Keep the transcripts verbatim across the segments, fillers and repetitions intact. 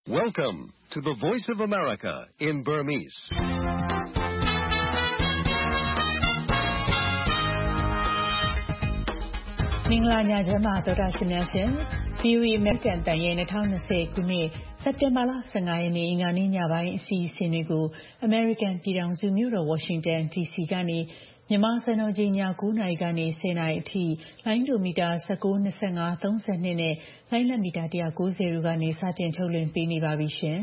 Welcome to the Voice of America in Burmese. ။မင်္ဂလာညချမ်းပါသောတာရှင်များရှင်။ ဗီအိုအေ American တန်ရဲ့twenty twentyခုနှစ်စက်တင်ဘာလfifteenရက်နေ့အင်္ဂါနေ့ညပိုင်းအစီအစဉ်တွေကို American ပြည်ထောင်စုမြို့တော် Washington ဒီ စီ ကနေမြန်မာစံတော်ချိန်ညnineနာရီကနေtenနာရီအထိလိုင်းဒိုမီတာnineteen, twenty-five, thirty-twoနဲ့လိုင်းလက်မီတာone ninetyတို့ကနေစတင်ထုတ်လွှင့်ပေးနေပါပြီရှင်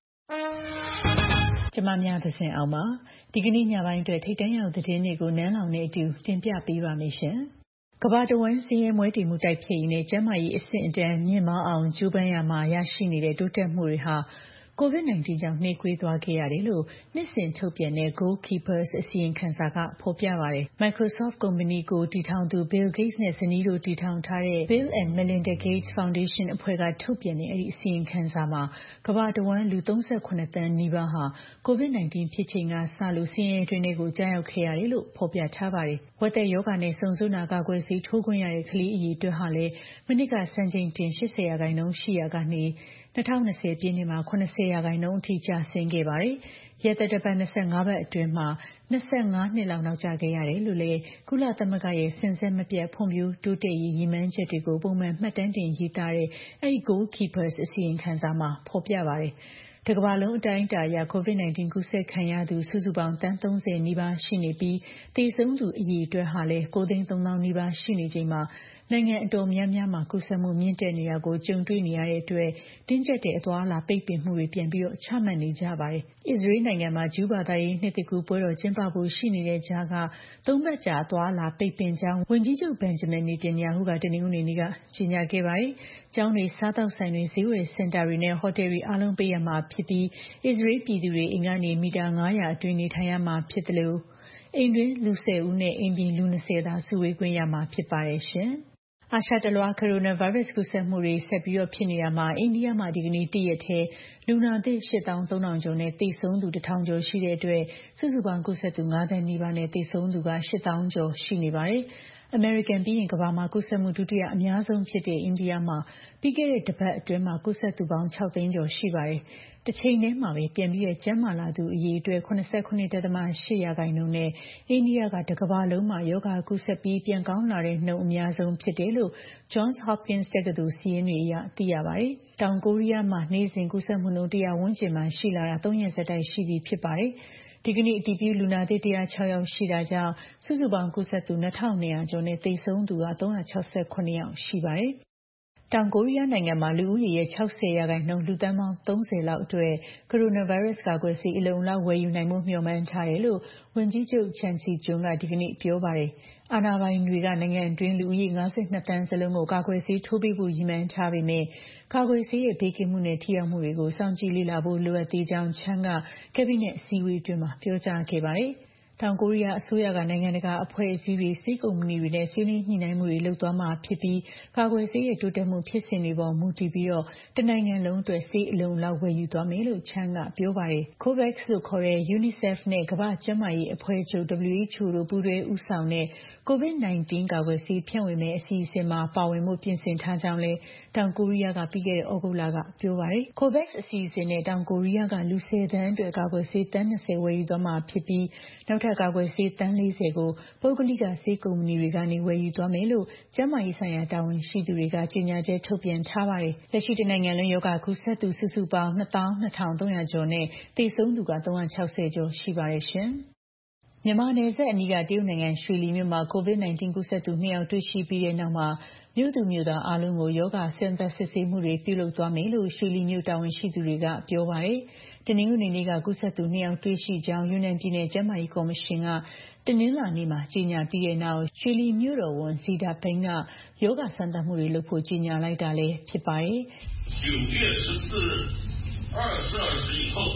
။ကျမများသဇင်အောင်ပါ။ဒီကနေ့ညပိုင်းအတွက်ထိပ်တန်းရောက်သတင်းတွေကိုနန်းလောင်နဲ့အတူတင်ပြပေးပါမယ်ရှင်။ကမ္ဘာတဝန်းဆင်းရဲမွဲတေမှုတိုက်ဖျက်ရေးနဲ့ကျန်းမာရေးအဆင့်အတန်းမြင့်မားအောင်ကြိုးပမ်းရမှာရရှိနေတဲ့တိုးတက်မှုတွေဟာCOVID nineteen ကြောင့်နှေးကွေးသွားခဲ့ရတယ်လို့နှစ်စဉ်ထုတ်ပြန်တဲ့ Goalkeepers အစီရင်ခံစာကဖော်ပြပါတယ်။ Microsoft ကုမ္ပဏီကိုတည်ထောင်သူ Bill Gates နဲ့ဇနီးတို့တည်ထောင်ထားတဲ့ Bill and Melinda Gates Foundation အဖွဲ့ကထုတ်ပြန်တဲ့အဲဒီအစီရင်ခံစာမှာကမ္ဘာတဝန်းလူthirty-sevenသန်းနီးပါးဟာ COVID nineteen ဖြစ်ချိန်ကစလို့ဆင်းရဲတွင်းတွေကိုကြာရောက်ခဲ့ရတယ်လို့ဖော်ပြထားပါတယ်။ဝက်သက်ရောဂါနဲ့စုံစွနာကာကွယ်ဆေးထိုးခွင့်ရတဲ့ကလေးအရေအတွက်ဟာလည်းမနှစ်ကစံချိန်တင်eighty percentရှိရာကနေtwenty twentyပြည့်နှစ်မှာseventy percentအထိကျဆင်းခဲ့ပါတယ်။ရက်သတ္တပတ်twenty-fiveပတ်အတွင်းမှာtwenty-fiveနှစ်လောက်နောက်ကျခဲ့ရတယ်လို့လည်းကုလသမဂ္ဂရဲ့စဉ်ဆက်မပြတ်ဖွံ့ဖြိုးတိုးတက်ရေးရည်မှန်းချက်တွေကိုပုံမှန်မှတ်တမ်းတင်ရေးသားတဲ့အဲဒီ Goalkeepers အစီရင်ခံစာမှာဖော်ပြပါတယ်။တစ်ကမ္ဘာလုံးအတိုင်းအတာအရ COVID nineteen ကူးစက်ခံရသူစုစုပေါင်းသန်းthirtyနီးပါးရှိနေပြီးသေဆုံးသူအရေအတွက်ဟာလည်းnineသိန်းthreeသောင်းနီးပါးရှိနေချိန်မှာနိုင်ငံအတော်များများမှာကူးစက်မှုမြင့်တက်နေတာကိုကြုံတွေ့နေရတဲ့အတွက်တင်းကျပ်တဲ့အသွားအလာပိတ်ပင်မှုတွေပြန်ပြီးတော့ချမှတ်နေကြပါတယ်။အစ္စရေးနိုင်ငံမှာဂျူးဘာသာရေးနှစ်သစ်ကူးပွဲတော်ကျင်းပဖို့ရှိနေတဲ့ကြားကသုံးပတ်ကြာအသွားအလာပိတ်ပင်ကြောင်းဝန်ကြီးချုပ် Benjamin Netanyahu ကတနင်္ဂနွေနေ့ကကြေညာခဲ့ပါတယ်။ကျောင်းတွေစားသောက်ဆိုင်တွေဈေးဝယ်စင်တာတွေနဲ့ဟိုတယ်တွေအားလုံးပိတ်ရမှာဖြစ်ပြီးအစ္စရေးပြည်သူတွေအိမ်ကနေမီတာfive hundredအတွင်းနေထိုင်ရမှာဖြစ်တယ်လို့အိမ်တွင်းလူtenဦးနဲ့အိမ်ပြင်လူtwentyသာစုဝေးခွင့်ရမှာဖြစ်ပါတယ်ရှင်။အာရှတလွှားကိုရိုနာဗိုင်းရပ်စ်ကူးစက်မှုတွေဆက်ပြီးဖြစ်နေတာမှာအိန္ဒိယမှာဒီကနေ့တစ်ရက်ထဲလူနာသစ်eight thousand three hundredကျော်နဲ့သေဆုံးသူone thousandကျော်ရှိတဲ့အတွက်စုစုပေါင်းကူးစက်သူfiveသန်းနီးပါးနဲ့သေဆုံးသူကeight thousandကျော်ရှိနေပါတယ်။ အမေရိကန်ပြီးရင်ကမ္ဘာမှာကူးစက်မှုဒုတိယအများဆုံးဖြစ်တဲ့အိန္ဒိယမှာပြီးခဲ့တဲ့တစ်ပတ်အတွင်းမှာကူးစက်သူပေါင်းsixသိန်းကျော်ရှိပါတယ်။တစ်ချိန်တည်းမှာပဲပြန်ပြီးကျန်းမာလာသူအရေအတွက်seventy-nine point eight percent နဲ့အိန္ဒိယကတစ်ကမ္ဘာလုံးမှာရောဂါကူးစက်ပြီးပြန်ကောင်းလာတဲ့နှုန်းအများဆုံးဖြစ်တယ်လို့ Johns Hopkins တက္ကသိုလ်စာရင်းတွေအရသိရပါတယ်။တောင်ကိုရီးယားမှာနေ့စဉ်ကူးစက်မှုနှုန်းone hundredဝန်းကျင်မှာရှိလာတာthreeရက်ဆက်တိုက်ရှိပြီဖြစ်ပါတယ်။ဒီကနေ့အတည်ပြုလူနာသစ်one oh sixယောက်ရှိတာကြောင့်စုစုပေါင်းကူးစက်သူtwo thousand two hundredကျော်နဲ့သေဆုံးသူကthree hundred sixty-sevenယောက်ရှိပါတယ်။တောင်ကိုရီးယားနိုင်ငံမှာလူဦးရေရဲ့sixty percentလူသန်းပေါင်းthirtyလောက်အတွက်ကိုရိုနာဗိုင်းရပ်စ်ကာကွယ်ဆေးအလုံအလောက်ဝယ်ယူနိုင်ဖို့မျှော်မှန်းထားတယ်လို့ဝန်ကြီးချုပ် Chang Si-jun ကဒီကနေ့ပြောပါတယ်။အာဏာပိုင်တွေကနိုင်ငံအတွင်းလူဦးရေfifty-twoသန်းစလုံးကိုကာကွယ်ဆေးထိုးပေးဖို့ရည်မှန်းထားပေမဲ့ကာကွယ်ဆေးရဲ့ဘေးကင်းမှုနဲ့ထိရောက်မှုတွေကိုစောင့်ကြည့်လေ့လာဖို့လိုအပ်သေးကြောင်း Chang ကကက်ဘိနက်အစည်းအဝေးအတွင်းမှာပြောကြားခဲ့ပါတယ်။တောင်ကိုရီးယားအစိုးရကနိုင်ငံတကာအဖွဲ့အစည်းတွေဆေးကုမ္ပဏီတွေနဲ့ဆွေးနွေးညှိနှိုင်းမှုတွေလုပ်သွားမှာဖြစ်ပြီးကာကွယ်ဆေးရဲ့တိုးတက်မှုဖြစ်စဉ်တွေပေါ်မူတည်ပြီးတော့တနိုင်ငံလုံးအတွက်ဆေးအလုံအလောက်ဝယ်ယူသွားမယ်လို့ Chang ကပြောပါတယ်။ COVAX လို့ခေါ်တဲ့ UNICEF နဲ့ကမ္ဘာ့ကျန်းမာရေးအဖွဲ့ချုပ် W H O တို့ပူးတွဲဦးဆောင်တဲ့ COVID nineteen ကာကွယ်ဆေးဖြန့်ဝေမယ့်အစီအစဉ်မှာပါဝင်ဖို့ပြင်ဆင်ထားကြောင်းလည်းတောင်ကိုရီးယားကပြီးခဲ့တဲ့ဩဂုတ်လကပြောပါတယ်။ COVAX အစီအစဉ်နဲ့တောင်ကိုရီးယားကလူtenသန်းအတွက်ကာကွယ်ဆေးသန်းtwentyဝယ်ယူသွားမှာဖြစ်ပြီးနောက်ထပ်ကာကွယ်ဆေးသန်းfortyကိုပုဂ္ဂလိကဆေးကုမ္ပဏီတွေကနေဝယ်ယူသွားမယ်လို့ကျန်းမာရေးဆိုင်ရာတာဝန်ရှိသူတွေကကြေညာချက်ထုတ်ပြန်ထားပါတယ်။လက်ရှိတနိုင်ငံလုံးရောဂါကူးစက်သူစုစုပေါင်းtwo thousand two thousand three hundredကျော်နဲ့သေဆုံးသူကthree hundred sixtyကျော်ရှိပါတယ်ရှင်။မြန်မာနယ်စပ်အနီးကတရုတ်နိုင်ငံရွှေလီမြို့မှာ COVID nineteen ကူးစက်သူtwoယောက်တွေ့ရှိပြီးတဲ့နောက်မှာမြို့သူမြို့သားအားလုံးကိုရောဂါစမ်းသပ်စစ်ဆေးမှုတွေပြုလုပ်သွားမယ်လို့ရွှေလီမြို့တာဝန်ရှိသူတွေကပြောပါတယ်။တနင်္ဂနွေနေ့ကကူးစက်သူtwoယောက်တွေ့ရှိကြောင်းယူနန်ပြည်နယ်ကျန်းမာရေးကော်မရှင်ကတနင်္လာနေ့မှာကြေညာပြီးတဲ့နောက်ရွှေလီမြို့တော်ဝန် Zidapeng ကရောဂါစမ်းသပ်မှုတွေလုပ်ဖို့ကြေညာလိုက်တာလည်းဖြစ်ပါတယ်။九月十四日二十二时以后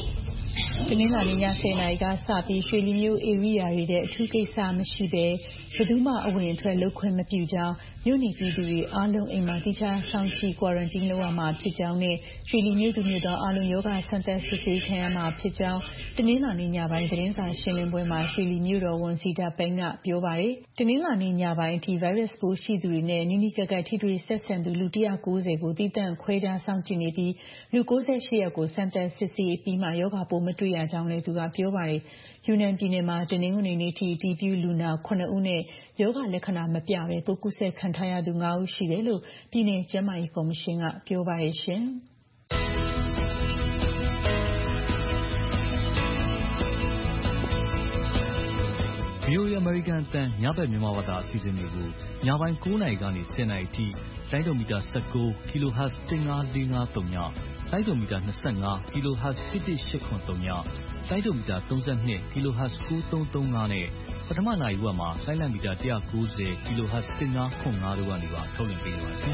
တနင်္လာနေ့ညဆယ်နာရီကစပြီးရွှေလီမြို့ဧရိယာတွေထဲအထူးကိစ္စမရှိဘဲဘယ်သူမှအဝင်အထွက်လုပ်ခွင့်မပြုကြောင်းမြို့နေပြည်သူတွေအားလုံးအိမ်မှာတိကျစောင့်ကြည့် quarantine လုပ်ရမှာဖြစ်ကြောင်းနဲ့ရွှေလီမြို့သူမြို့သားအားလုံးရောဂါစမ်းသပ်စစ်ဆေးခံရမှာဖြစ်ကြောင်းတနင်္လာနေ့ညပိုင်းသတင်းစာရှင်းလင်းပွဲမှာရွှေလီမြို့တော်ဝန်စီတာပိန်းကပြောပါတယ်။တနင်္လာနေ့ညပိုင်းအထိ virus ပိုးရှိသူတွေနဲ့နီးနီးကပ်ကပ်ထိတွေ့ဆက်ဆံသူလူone hundred ninetyကိုသီးသန့်ခွဲခြားစောင့်ကြည့်နေပြီးလူninety-eightယောက်ကိုစမ်းသပ်စစ်ဆေးအပြီးမှရောဂါပိုးမတွေ့ရကြောင်းလည်းသူကပြောပါတယ်။ယူနန်ပြည်နယ်မှာတနင်္ဂနွေနေ့ထိအတည်ပြုလူနာsevenဦးနဲ့ရောဂါလက္ခဏာမပြဘဲပိုးကူးစက်ခံထားရသူfiveဦးရှိတယ်လို့ပြည်နယ်ကျန်းမာရေးကော်မရှင်ကပြောပါတယ်ရှင်။ဗွီအိုအေ American အသံညဘက်မြန်မာဘာသာအစီအစဉ်တွေကိုညပိုင်းnineနာရီကနေtenနာရီအထိလိုင်းဒိုမီတာnineteen ကီလိုဟတ်ဇ်one five four fiveသုံးညလိုင်းဒိုမီတာtwenty-fiveကီလိုဟတ်ဇ်one one eight sevenသုံးညလိုင်းဒိုမီတာthirty-twoကီလိုဟတ်ဇ်nine three three fiveနဲ့ပထမနာရီဝက်မှာလိုင်းလံမီတာone ninetyကီလိုဟတ်ဇ်one five four fiveတို့ကနေပါထုတ်လွှင့်ပေးနေပါတယ်ခင်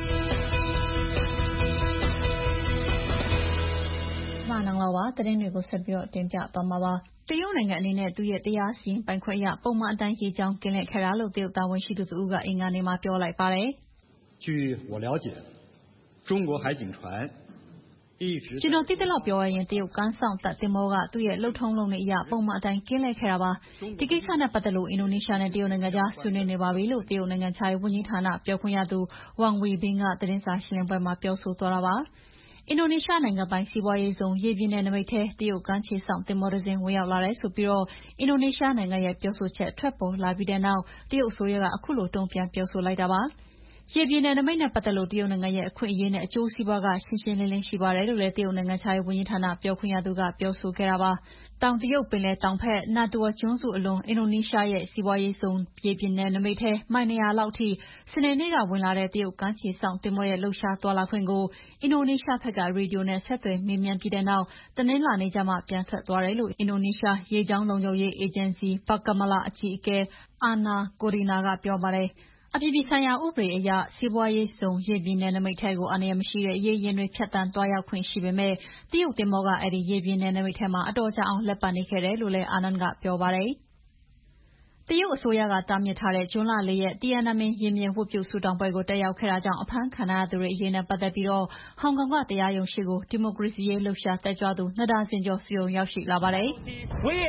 ဗျာမနင်္ဂလာပါသတင်းတွေကိုဆက်ပြီးတော့တင်ပြသွားမှာပါတရုတ်နိုင်ငံအနေနဲ့သူ့ရဲ့တရားစီရင်ပိုင်ခွင့်အရပုံမှန်အတိုင်းရေကြောင်းကင်းလှည့်ခဲ့တာလို့တရုတ်တာဝန်ရှိသူတို့ကအင်္ဂါနေ့မှာပြောလိုက်ပါတယ်据我了解中国海警船ကျွန်တော်သိသလောက်ပြောရရင်တရုတ်ကမ်းဆောင်တပ်သင်္ဘောကသူ့ရဲ့လှုပ်ထုံးလုံးတွေအရပုံမှန်အတိုင်းကင်းလှည့်ခဲ့တာပါဒီကိစ္စနဲ့ပတ်သက်လို့အင်ဒိုနီးရှားနဲ့တရုတ်နိုင်ငံကြားဆွေးနွေးနေပါပြီလို့တရုတ်နိုင်ငံခြားရေးဝန်ကြီးဌာနပြောခွင့်ရသူဝမ်ဝီဘင်းကသတင်းစာရှင်းလင်းပွဲမှာပြောဆိုသွားတာပါအင်ဒိုနီးရှားနိုင်ငံပိုင်စီးပွားရေးဇုံရေပြင်နယ်နိမိတ်ထဲတရုတ်ကမ်းခြေစောင့်သင်္ဘောတစ်စင်းဝင်ရောက်လာတယ်ဆိုပြီးတော့အင်ဒိုနီးရှားနိုင်ငံရဲ့ပြောဆိုချက်ထွက်ပေါ်လာပြီးတဲ့နောက်တရုတ်အစိုးရကအခုလိုတုံ့ပြန်ပြောဆိုလိုက်တာပါရေပြင်နယ်နိမိတ်နဲ့ပတ်သက်လို့တရုတ်နိုင်ငံရဲ့အခွင့်အရေးနဲ့အကျိုးစီးပွားကရှင်းရှင်းလင်းလင်းရှိပါတယ်လို့လည်းတရုတ်နိုင်ငံခြားရေးဝန်ကြီးဌာနပြောခွင့်ရသူကပြောဆိုခဲ့တာပါတောင်တရုတ်ပင်လယ်တောင်ဘက်နာတူဝါကျွန်းစုအလွန်အင်ဒိုနီးရှားရဲ့စီးပွားရေးဇုံရေပြင်နယ်နိမိတ်ထဲမိုင်two hundredလောက်ထိစနေနေ့ကဝင်လာတဲ့တရုတ်ကမ်းခြေစောင့်သင်္ဘောရဲ့လှုပ်ရှားသွားလာခွင့်ကိုအင်ဒိုနီးရှားဘက်ကရေဒီယိုနဲ့ဆက်သွယ်မေးမြန်းပြီးတဲ့နောက်တနင်္လာနေ့ကျမှပြန်ထွက်သွားတယ်လို့အင်ဒိုနီးရှားရေကြောင်းလုံခြုံရေးအေဂျင်စီ Bakamla အကြီးအကဲ Ana Corina ကပြောပါတယ်အပြည်ပြည်ဆိုင်ရာဥပဒေအရစီးပွားရေးဇုံရေပြင်နယ်နိမိတ်ထဲကိုအန္တရာယ်မရှိတဲ့ရေယာဉ်တွေဖြတ်တန်းသွားရောက်ခွင့်ရှိပေမဲ့တရုတ်သင်္ဘောကအဲဒီရေပြင်နယ်နိမိတ်ထဲမှာအတော်ကြာအောင်လှည့်ပတ်နေခဲ့တယ်လို့လည်းအာနန်ကပြောပါတယ်တရုတ်အစိုးရကတားမြစ်ထားတဲ့ဂျွန်လfourရက်တီယန်နန်မင်ရင်ပြင်ဝတ်ပြုဆုတောင်းပွဲကိုတက်ရောက်ခဲ့တာကြောင့်အဖမ်းခံထားရသူတွေအရေးနဲ့ပတ်သက်ပြီးဟောင်ကောင်ကတရားရုံးရှေ့ကိုဒီမိုကရေစီရေးလှုပ်ရှားတက်ကြွသူနှစ်ဒါဇင်ကျော်စုရုံရောက်ရှိလာပါတယ်။၁၉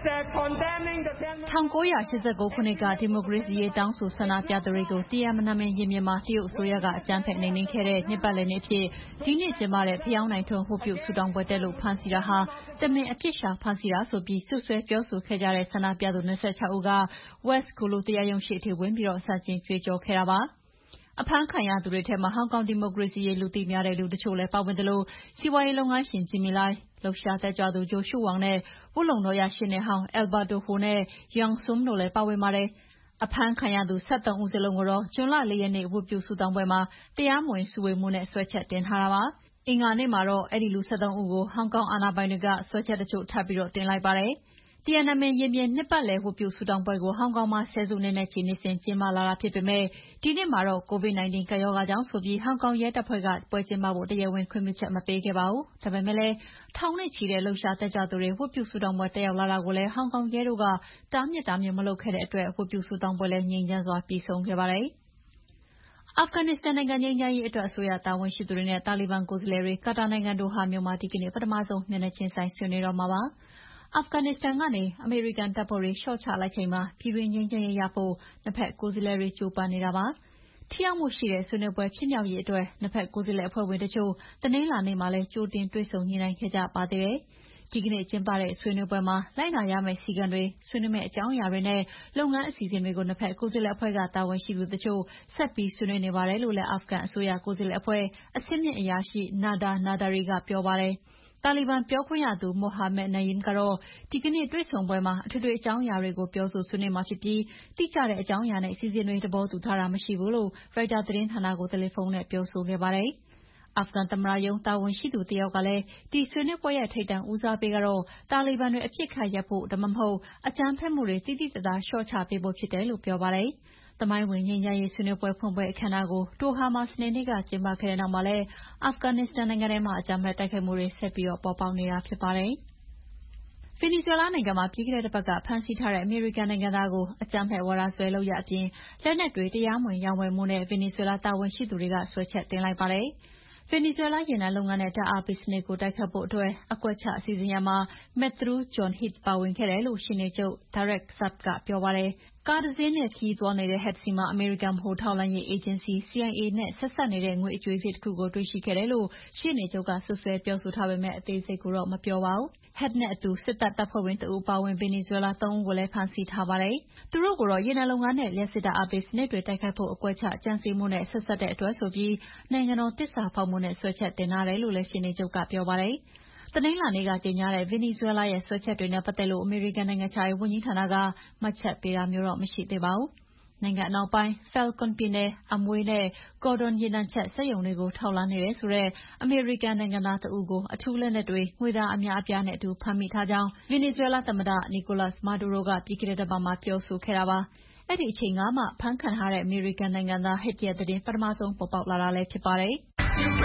၈၉ခုနှစ်ကဒီမိုကရေစီရေးတောင်းဆိုဆန္ဒပြသူတွေကိုတီယန်နန်မင်ရင်ပြင်မှာတရုတ်အစိုးရကအကြမ်းဖက်နှိမ်နင်းခဲ့တဲ့နှစ်ပတ်လည်နေ့အဖြစ်ဒီနှစ်ကျင်းပတဲ့ဖယောင်းတိုင်ထွန်းဝတ်ပြုဆုတောင်းပွဲတက်လို့ဖမ်းဆီးတာဟာတမင်အပြစ်ရှာဖမ်းဆီးတာဆိုပြီးစွပ်စွဲပြောဆိုခဲ့ကြတဲ့ဆန္ဒပြသူ၂၆ဦးက West Kulu တရားရုံးရှေ့အထိဝင်ပြီးဆန့်ကျင်ကြွေးကြော်ခဲ့တာပါ။အဖမ်းခံရသူတွေထဲမှာဟောင်ကောင်ဒီမိုကရေစီရေးလူသိများတဲ့လူတချို့လည်းပါဝင်သလိုစီးပွားရေးလုပ်ငန်းရှင်ဂျင်မီလိုင်းလှုပ်ရှားတက်ကြွသူဂျိုရှုဝမ်နဲ့ဝတ်လုံတော်ရရှေ့နေဟောင်းအယ်ဘာတိုဟိုနဲ့ယန်ဆွမ်တို့လည်းပါဝင်ပါတယ်။အဖမ်းခံရသူone sevenဦးစလုံးကိုတော့ဂျွန်လfourရက်နေ့ဝတ်ပြုဆုတောင်းပွဲမှာတရားမဝင်စုဝေးမှုနဲ့စွဲချက်တင်ထားတာပါ။အင်္ဂါနေ့မှာတော့အဲဒီလူone sevenဦးကိုဟောင်ကောင်အာဏာပိုင်တွေကစွဲချက်တချို့ထပ်ပြီးတင်လိုက်ပါတယ်။တီယန်နန်မင်ရင်ပြင်နှစ်ပတ်လည်ဝတ်ပြုဆုတောင်းပွဲကိုဟောင်ကောင်မှာဆယ်စုနှစ်နဲ့ချီနှစ်စဉ်ကျင်းပလာတာဖြစ်ပေမဲ့ဒီနှစ်မှာတော့ ကိုဗစ်nineteen ကပ်ရောဂါကြောင့်ဆိုပြီးဟောင်ကောင်ရဲတပ်ဖွဲ့ကပွဲကျင်းပဖို့တရားဝင်ခွင့်ပြုချက်မပေးခဲ့ပါဘူး။ဒါပေမဲ့လည်းထောင်နဲ့ချီတဲ့လှုပ်ရှားတက်ကြွသူတွေဝတ်ပြုဆုတောင်းပွဲတက်ရောက်လာတာကိုလည်းဟောင်ကောင်ရဲတို့ကတားမြစ်တာမျိုးမလုပ်ခဲ့တဲ့အတွက်ဝတ်ပြုဆုတောင်းပွဲလည်းငြိမ်းချမ်းစွာပြီးဆုံးခဲ့ပါတယ်။အာဖဂန်နစ္စတန်နိုင်ငံငြိမ်းချမ်းရေးအတွက်အစိုးရတာဝန်ရှိသူတွေနဲ့တာလီဘန်ကိုယ်စားလှယ်တွေကာတာနိုင်ငံဒိုဟာမြို့မှာဒီကနေ့ပထမဆုံးမျက်နှာချင်းဆိုင်ဆွေးနွေးတော့မှာပါ။အာဖဂန်နစ္စတန်ကနေအမေရိကန်တပ်ဖွဲ့တွေလျှော့ချလိုက်ချိန်မှာပြည်တွင်းငြိမ်းချမ်းရေးရဖို့နှစ်ဖက်ကိုယ်စားလှယ်တွေကြိုးပမ်းနေတာပါ။ထိရောက်မှုရှိတဲ့ဆွေးနွေးပွဲဖြစ်မြောက်ရေးအတွက်နှစ်ဖက်ကိုယ်စားလှယ်အဖွဲ့ဝင်တချို့တနင်္လာနေ့မှာလည်းကြိုတင်တွေ့ဆုံညှိနှိုင်းခဲ့ကြပါသေးတယ်။ဒီကနေ့ကျင်းပတဲ့ဆွေးနွေးပွဲမှာလိုက်နာရမယ့်စည်းကမ်းတွေဆွေးနွေးမယ့်အကြောင်းအရာတွေနဲ့လုပ်ငန်းအစီအစဉ်တွေကိုနှစ်ဖက်ကိုယ်စားလှယ်အဖွဲ့ကတာဝန်ရှိသူတချို့ဆက်ပြီးဆွေးနွေးနေပါတယ်လို့လည်းအာဖဂန်အစိုးရကိုယ်စားလှယ်အဖွဲ့အဆင့်မြင့်အရာရှိနာဒါနာဒါရီကပြောပါတယ်။တာလီဘန်ပြောခွင့်ရသူမိုဟာမက်နိုင်မ်ကတော့ဒီကနေ့တွေ့ဆုံပွဲမှာအထွေထွေအကြောင်းအရာတွေကိုပြောဆိုဆွေးနွေးမှာဖြစ်ပြီးတိကျတဲ့အကြောင်းအရာနဲ့အစီအစဉ်တွေသဘောတူထားတာမရှိဘူးလို့ရိုက်တာသတင်းဌာနကိုတယ်လီဖုန်းနဲ့ပြောဆိုခဲ့ပါတယ်။အာဖဂန်သမ္မတရုံးတာဝန်ရှိသူတယောက်ကလည်းဒီဆွေးနွေးပွဲရဲ့ထိပ်တန်းဦးစားပေးကတော့တာလီဘန်တွေအပြစ်ခတ်ရပ်ဖို့ဒါမှမဟုတ်အကြမ်းဖက်မှုတွေတိတိကျကျလျှော့ချပေးဖို့ဖြစ်တယ်လို့ပြောပါတယ်။သမိုင်းဝင်ငြိမ်းချမ်းရေးဆွေးနွေးပွဲဖွင့်ပွဲအခမ်းအနားကိုဒိုဟာမှာစနေနေ့ကကျင်းပခဲ့တဲ့နောက်မှာလည်းအာဖဂန်နစ္စတန်နိုင်ငံထဲမှာအကြမ်းဖက်တိုက်ခိုက်မှုတွေဆက်ပြီးပေါ်ပေါက်နေတာဖြစ်ပါတယ်။ဗင်နီဇွဲလားနိုင်ငံမှာပြီးခဲ့တဲ့တစ်ပတ်ကဖမ်းဆီးထားတဲ့အမေရိကန်နိုင်ငံသားကိုအကြမ်းဖက်ဝါဒစွဲလုပ်ရပ်အပြင်လက်နက်တွေတရားမဝင်ရောင်းဝယ်မှုနဲ့ဗင်နီဇွဲလားတာဝန်ရှိသူတွေကဆွဲချက်တင်လိုက်ပါတယ်။ဗင်နီဇွဲလားရေနံလုပ်ငန်းနဲ့ဓာတ်အားပေးစနစ်ကိုတိုက်ခိုက်ဖို့အတွက်အကွက်ချစီစဉ်ရာမှာ Matthew John Heath ပါဝင်ခဲ့တယ်လို့ရှေ့နေချုပ် Tarek Saab ကပြောပါတယ်။ကားတစ်စင်းနဲ့ခရီးသွားနေတဲ့ Heath ဆီမှာအမေရိကန်ဗဟိုထောက်လှမ်းရေးအေဂျင်စီ C I A နဲ့ဆက်စပ်နေတဲ့ငွေအကြွေးစျေးတစ်ခုကိုတွေ့ရှိခဲ့တယ်လို့ရှေ့နေချုပ်ကစွပ်စွဲပြောဆိုထားပေမဲ့အသေးစိတ်ကိုတော့မပြောပါဘူး။ Heath နဲ့အတူစစ်တပ်တပ်ဖွဲ့ဝင်တဦးအပါအဝင်ဗင်နီဇွဲလားသုံးဦးကိုလည်းဖမ်းဆီးထားပါတယ်။သူတို့ကိုတော့ရေနံလုပ်ငန်းနဲ့လျှပ်စစ်ဓာတ်အားပေးစနစ်တွေတိုက်ခိုက်ဖို့အကွက်ချကြံစည်မှုနဲ့ဆက်စပ်တဲ့အတွက်ဆိုပြီးနိုင်ငံတော်သစ္စာဖောက်မှုနဲ့စွဲချက်တင်ထားတယ်လို့လည်းရှေ့နေချုပ်ကပြောပါတယ်။တနင်္လာနေ့ကကြေညာတဲ့ဗင်နီဇွဲလားရဲ့စွဲချက်တွေနဲ့ပတ်သက်လို့အမေရိကန်နိုင်ငံခြားရေးဝန်ကြီးဌာနကမှတ်ချက်ပေးတာမျိုးတော့မရှိသေးပါဘူး။နိုင်ငံအနောက်ပိုင်း Falcon ပြည်နယ် Amway နဲ့ Gordon ရေနံချက်စက်ရုံတွေကိုထောက်လှမ်းနေတယ်ဆိုတဲ့အမေရိကန်နိုင်ငံသားတဦးကိုအထူးလက်နက်တွေငွေသားအများအပြားနဲ့အတူဖမ်းမိထားကြောင်းဗင်နီဇွဲလားသမ္မတ Nicolas Maduro ကပြီးခဲ့တဲ့တစ်ပတ်မှာပြောဆိုခဲ့တာပါ။အဲ့ဒီအချိန်ကမှဖမ်းခံထားတဲ့အမေရိကန်နိုင်ငံသား Heath ရဲ့သတင်းပထမဆုံးပေါ်ပေါက်လာတာလည်းဖြစ်ပါတယ်။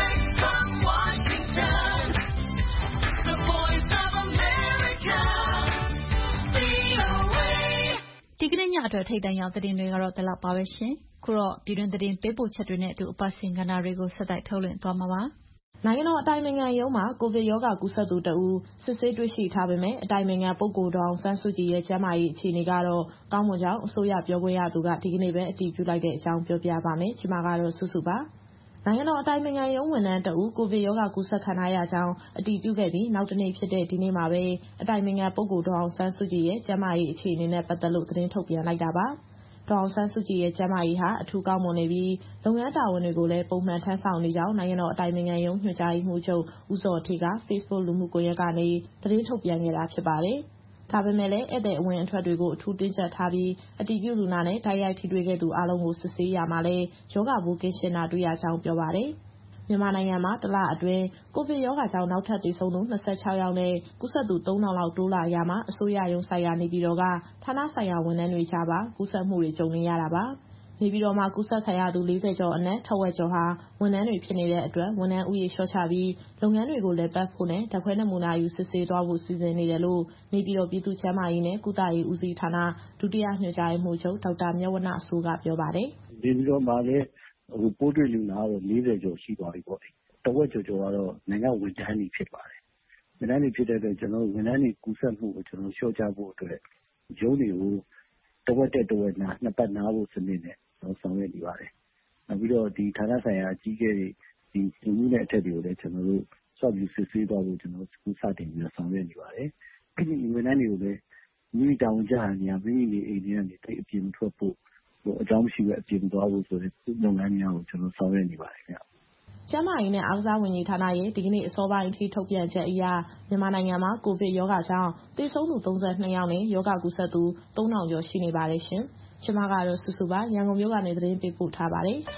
ဒီကနေ့ညအတွက်ထိပ်တန်းရောက်သတင်းတွေကတော့ဒီလောက်ပါပဲရှင်။ခုတော့ပြည်တွင်းသတင်းပေးပို့ချက်တွေနဲ့အတူအပတ်စဉ်ကဏ္ဍတွေကိုဆက်တိုက်ထုတ်လွှင့်သွားမှာပါ။နိုင်ငံတော်အတိုင်ပင်ခံရုံးမှာကိုဗစ်ရောဂါကူးစက်သူတဦးစစ်ဆေးတွေ့ရှိထားပေမဲ့အတိုင်ပင်ခံပုဂ္ဂိုလ်ဒေါ်အောင်ဆန်းစုကြည်ရဲ့ကျန်းမာရေးအခြေအနေကတော့ကောင်းမွန်ကြောင်းအစိုးရပြောခွင့်ရသူကဒီကနေ့ပဲအတည်ပြုလိုက်တဲ့အကြောင်းပြောပြပါမယ်။ကျွန်မကတော့စုစုပါ။နိုင်ငံတော်အတိုင်ပင်ခံရုံးဝန်ထမ်းတဦးကိုဗစ်ရောဂါကူးစက်ခံထားရကြောင်းအတည်ပြုခဲ့ပြီးနောက်တနေ့ဖြစ်တဲ့ဒီနေ့မှာပဲအတိုင်ပင်ခံပုဂ္ဂိုလ်ဒေါ်အောင်ဆန်းစုကြည်ရဲ့ကျန်းမာရေးအခြေအနေနဲ့ပတ်သက်လို့သတင်းထုတ်ပြန်လိုက်တာပါ။ဒေါ်အောင်ဆန်းစုကြည်ရဲ့ကျန်းမာရေးဟာအထူးကောင်းမွန်နေပြီးလုပ်ငန်းတာဝန်တွေကိုလည်းပုံမှန်ထမ်းဆောင်နေကြောင်းနိုင်ငံတော်အတိုင်ပင်ခံရုံးညွှန်ကြားရေးမှူးချုပ်ဦးဇော်ဌေးက Facebook လူမှုကွန်ရက်ကနေသတင်းထုတ်ပြန်ခဲ့တာဖြစ်ပါတယ်။ဒါပေမဲ့လည်းဧည့်သည်အဝင်အထွက်တွေကိုအထူးတင်းကျပ်ထားပြီးအတည်ပြုလူနာနဲ့တိုက်ရိုက်ထိတွေ့ခဲ့သူအလုံးကိုစစ်ဆေးရမှာလည်းရောဂါပိုးကင်းရှင်းတာတွေ့ရကြောင်းပြောပါတယ်။မြန်မာနိုင်ငံမှာတလအတွင်းကိုဗစ်ရောဂါကြောင့်နောက်ထပ်သေဆုံးသူ၂၆ယောက်နဲ့ကူးစက်သူသုံးထောင်လောက်တိုးလာရာမှာအစိုးရရုံးဆိုင်ရာနေပြည်တော်ကဌာနဆိုင်ရာဝန်ထမ်းတွေကြားပါကူးစက်မှုတွေကြုံနေရတာပါ။နေပြည်တော်မှာကူးစက်ခံရသူ၄၀ကျော်အနက်ထက်ဝက်ကျော်ဟာဝန်ထမ်းတွေဖြစ်နေတဲ့အတွက်ဝန်ထမ်းဦးရေလျှော့ချပြီးလုပ်ငန်းတွေကိုလည်းပတ်ဖို့နဲ့ဓာတ်ခွဲနမူနာယူစစ်ဆေးသွားဖို့စီစဉ်နေတယ်လို့နေပြည်တော်ပြည်သူ့ကျန်းမာရေးနဲ့ကုသရေးဦးစီးဌာနဒုတိယညွှန်ကြားရေးမှူးချုပ်ဒေါက်တာမြတ်ဝဏ္ဏစိုးကပြောပါတယ်။နေပြည်တော်မှာလည်းဟိုပိုးတွေ့လူနာကတော့၄၀ကျော်ရှိသွားပြီပေါ့လေ။တဝက်ကျော်ကျော်ကတော့နိုင်ငံဝန်ထမ်းတွေဖြစ်ပါတယ်။ဝန်ထမ်းတွေဖြစ်တဲ့အတွက်ကျွန်တော်တို့ဝန်ထမ်းတွေကူးစက်မှုကိုကျွန်တော်လျှော့ချဖို့အတွက်ရုံးတွေကိုတဝက်တက်တဝက်နာနှစ်ပတ်နာဖို့စနစ်နဲ့ကျွန်တော်ဆောင်ရွက်နေပါတယ်။နောက်ပြီးတော့ဒီဌာနဆိုင်ရာအကြီးအကဲတွေဒီလူမှုနဲ့အထက်တွေကိုလည်းကျွန်တော်တို့စောင့်ပြီးစစ်ဆေးသွားဖို့ကျွန်တော်တို့စတင်ပြီးဆောင်ရွက်နေပါတယ်။ဒီဝန်ထမ်းတွေကိုလည်းမိမိတာဝန်ကျတဲ့နေရာမိမိနေအိမ်တွေကနေတိတ်အပြင်မထွက်ဖို့ဟိုအကြောင်းမရှိပဲအပြင်သွားဖို့ဆိုတဲ့လုပ်ငန်းများကိုကျွန်တော်ဆောင်ရွက်နေပါတယ်ခင်ဗျ။ကျန်းမာရေးနဲ့အားကစားဝန်ကြီးဌာနရဲ့ဒီကနေ့အစောပိုင်းအထိထုတ်ပြန်ချက်အရမြန်မာနိုင်ငံမှာကိုဗစ်ရောဂါကြောင့်သေဆုံးသူ၃၂ယောက်နဲ့ရောဂါကူးစက်သူသုံးထောင်ကျော်ရှိနေပါတယ်ရှင်။ကျွန်မကတော့စုစုပါရန်ကုန်မြို့ကနေသတင်းပေးပို့ထားပါတယ်။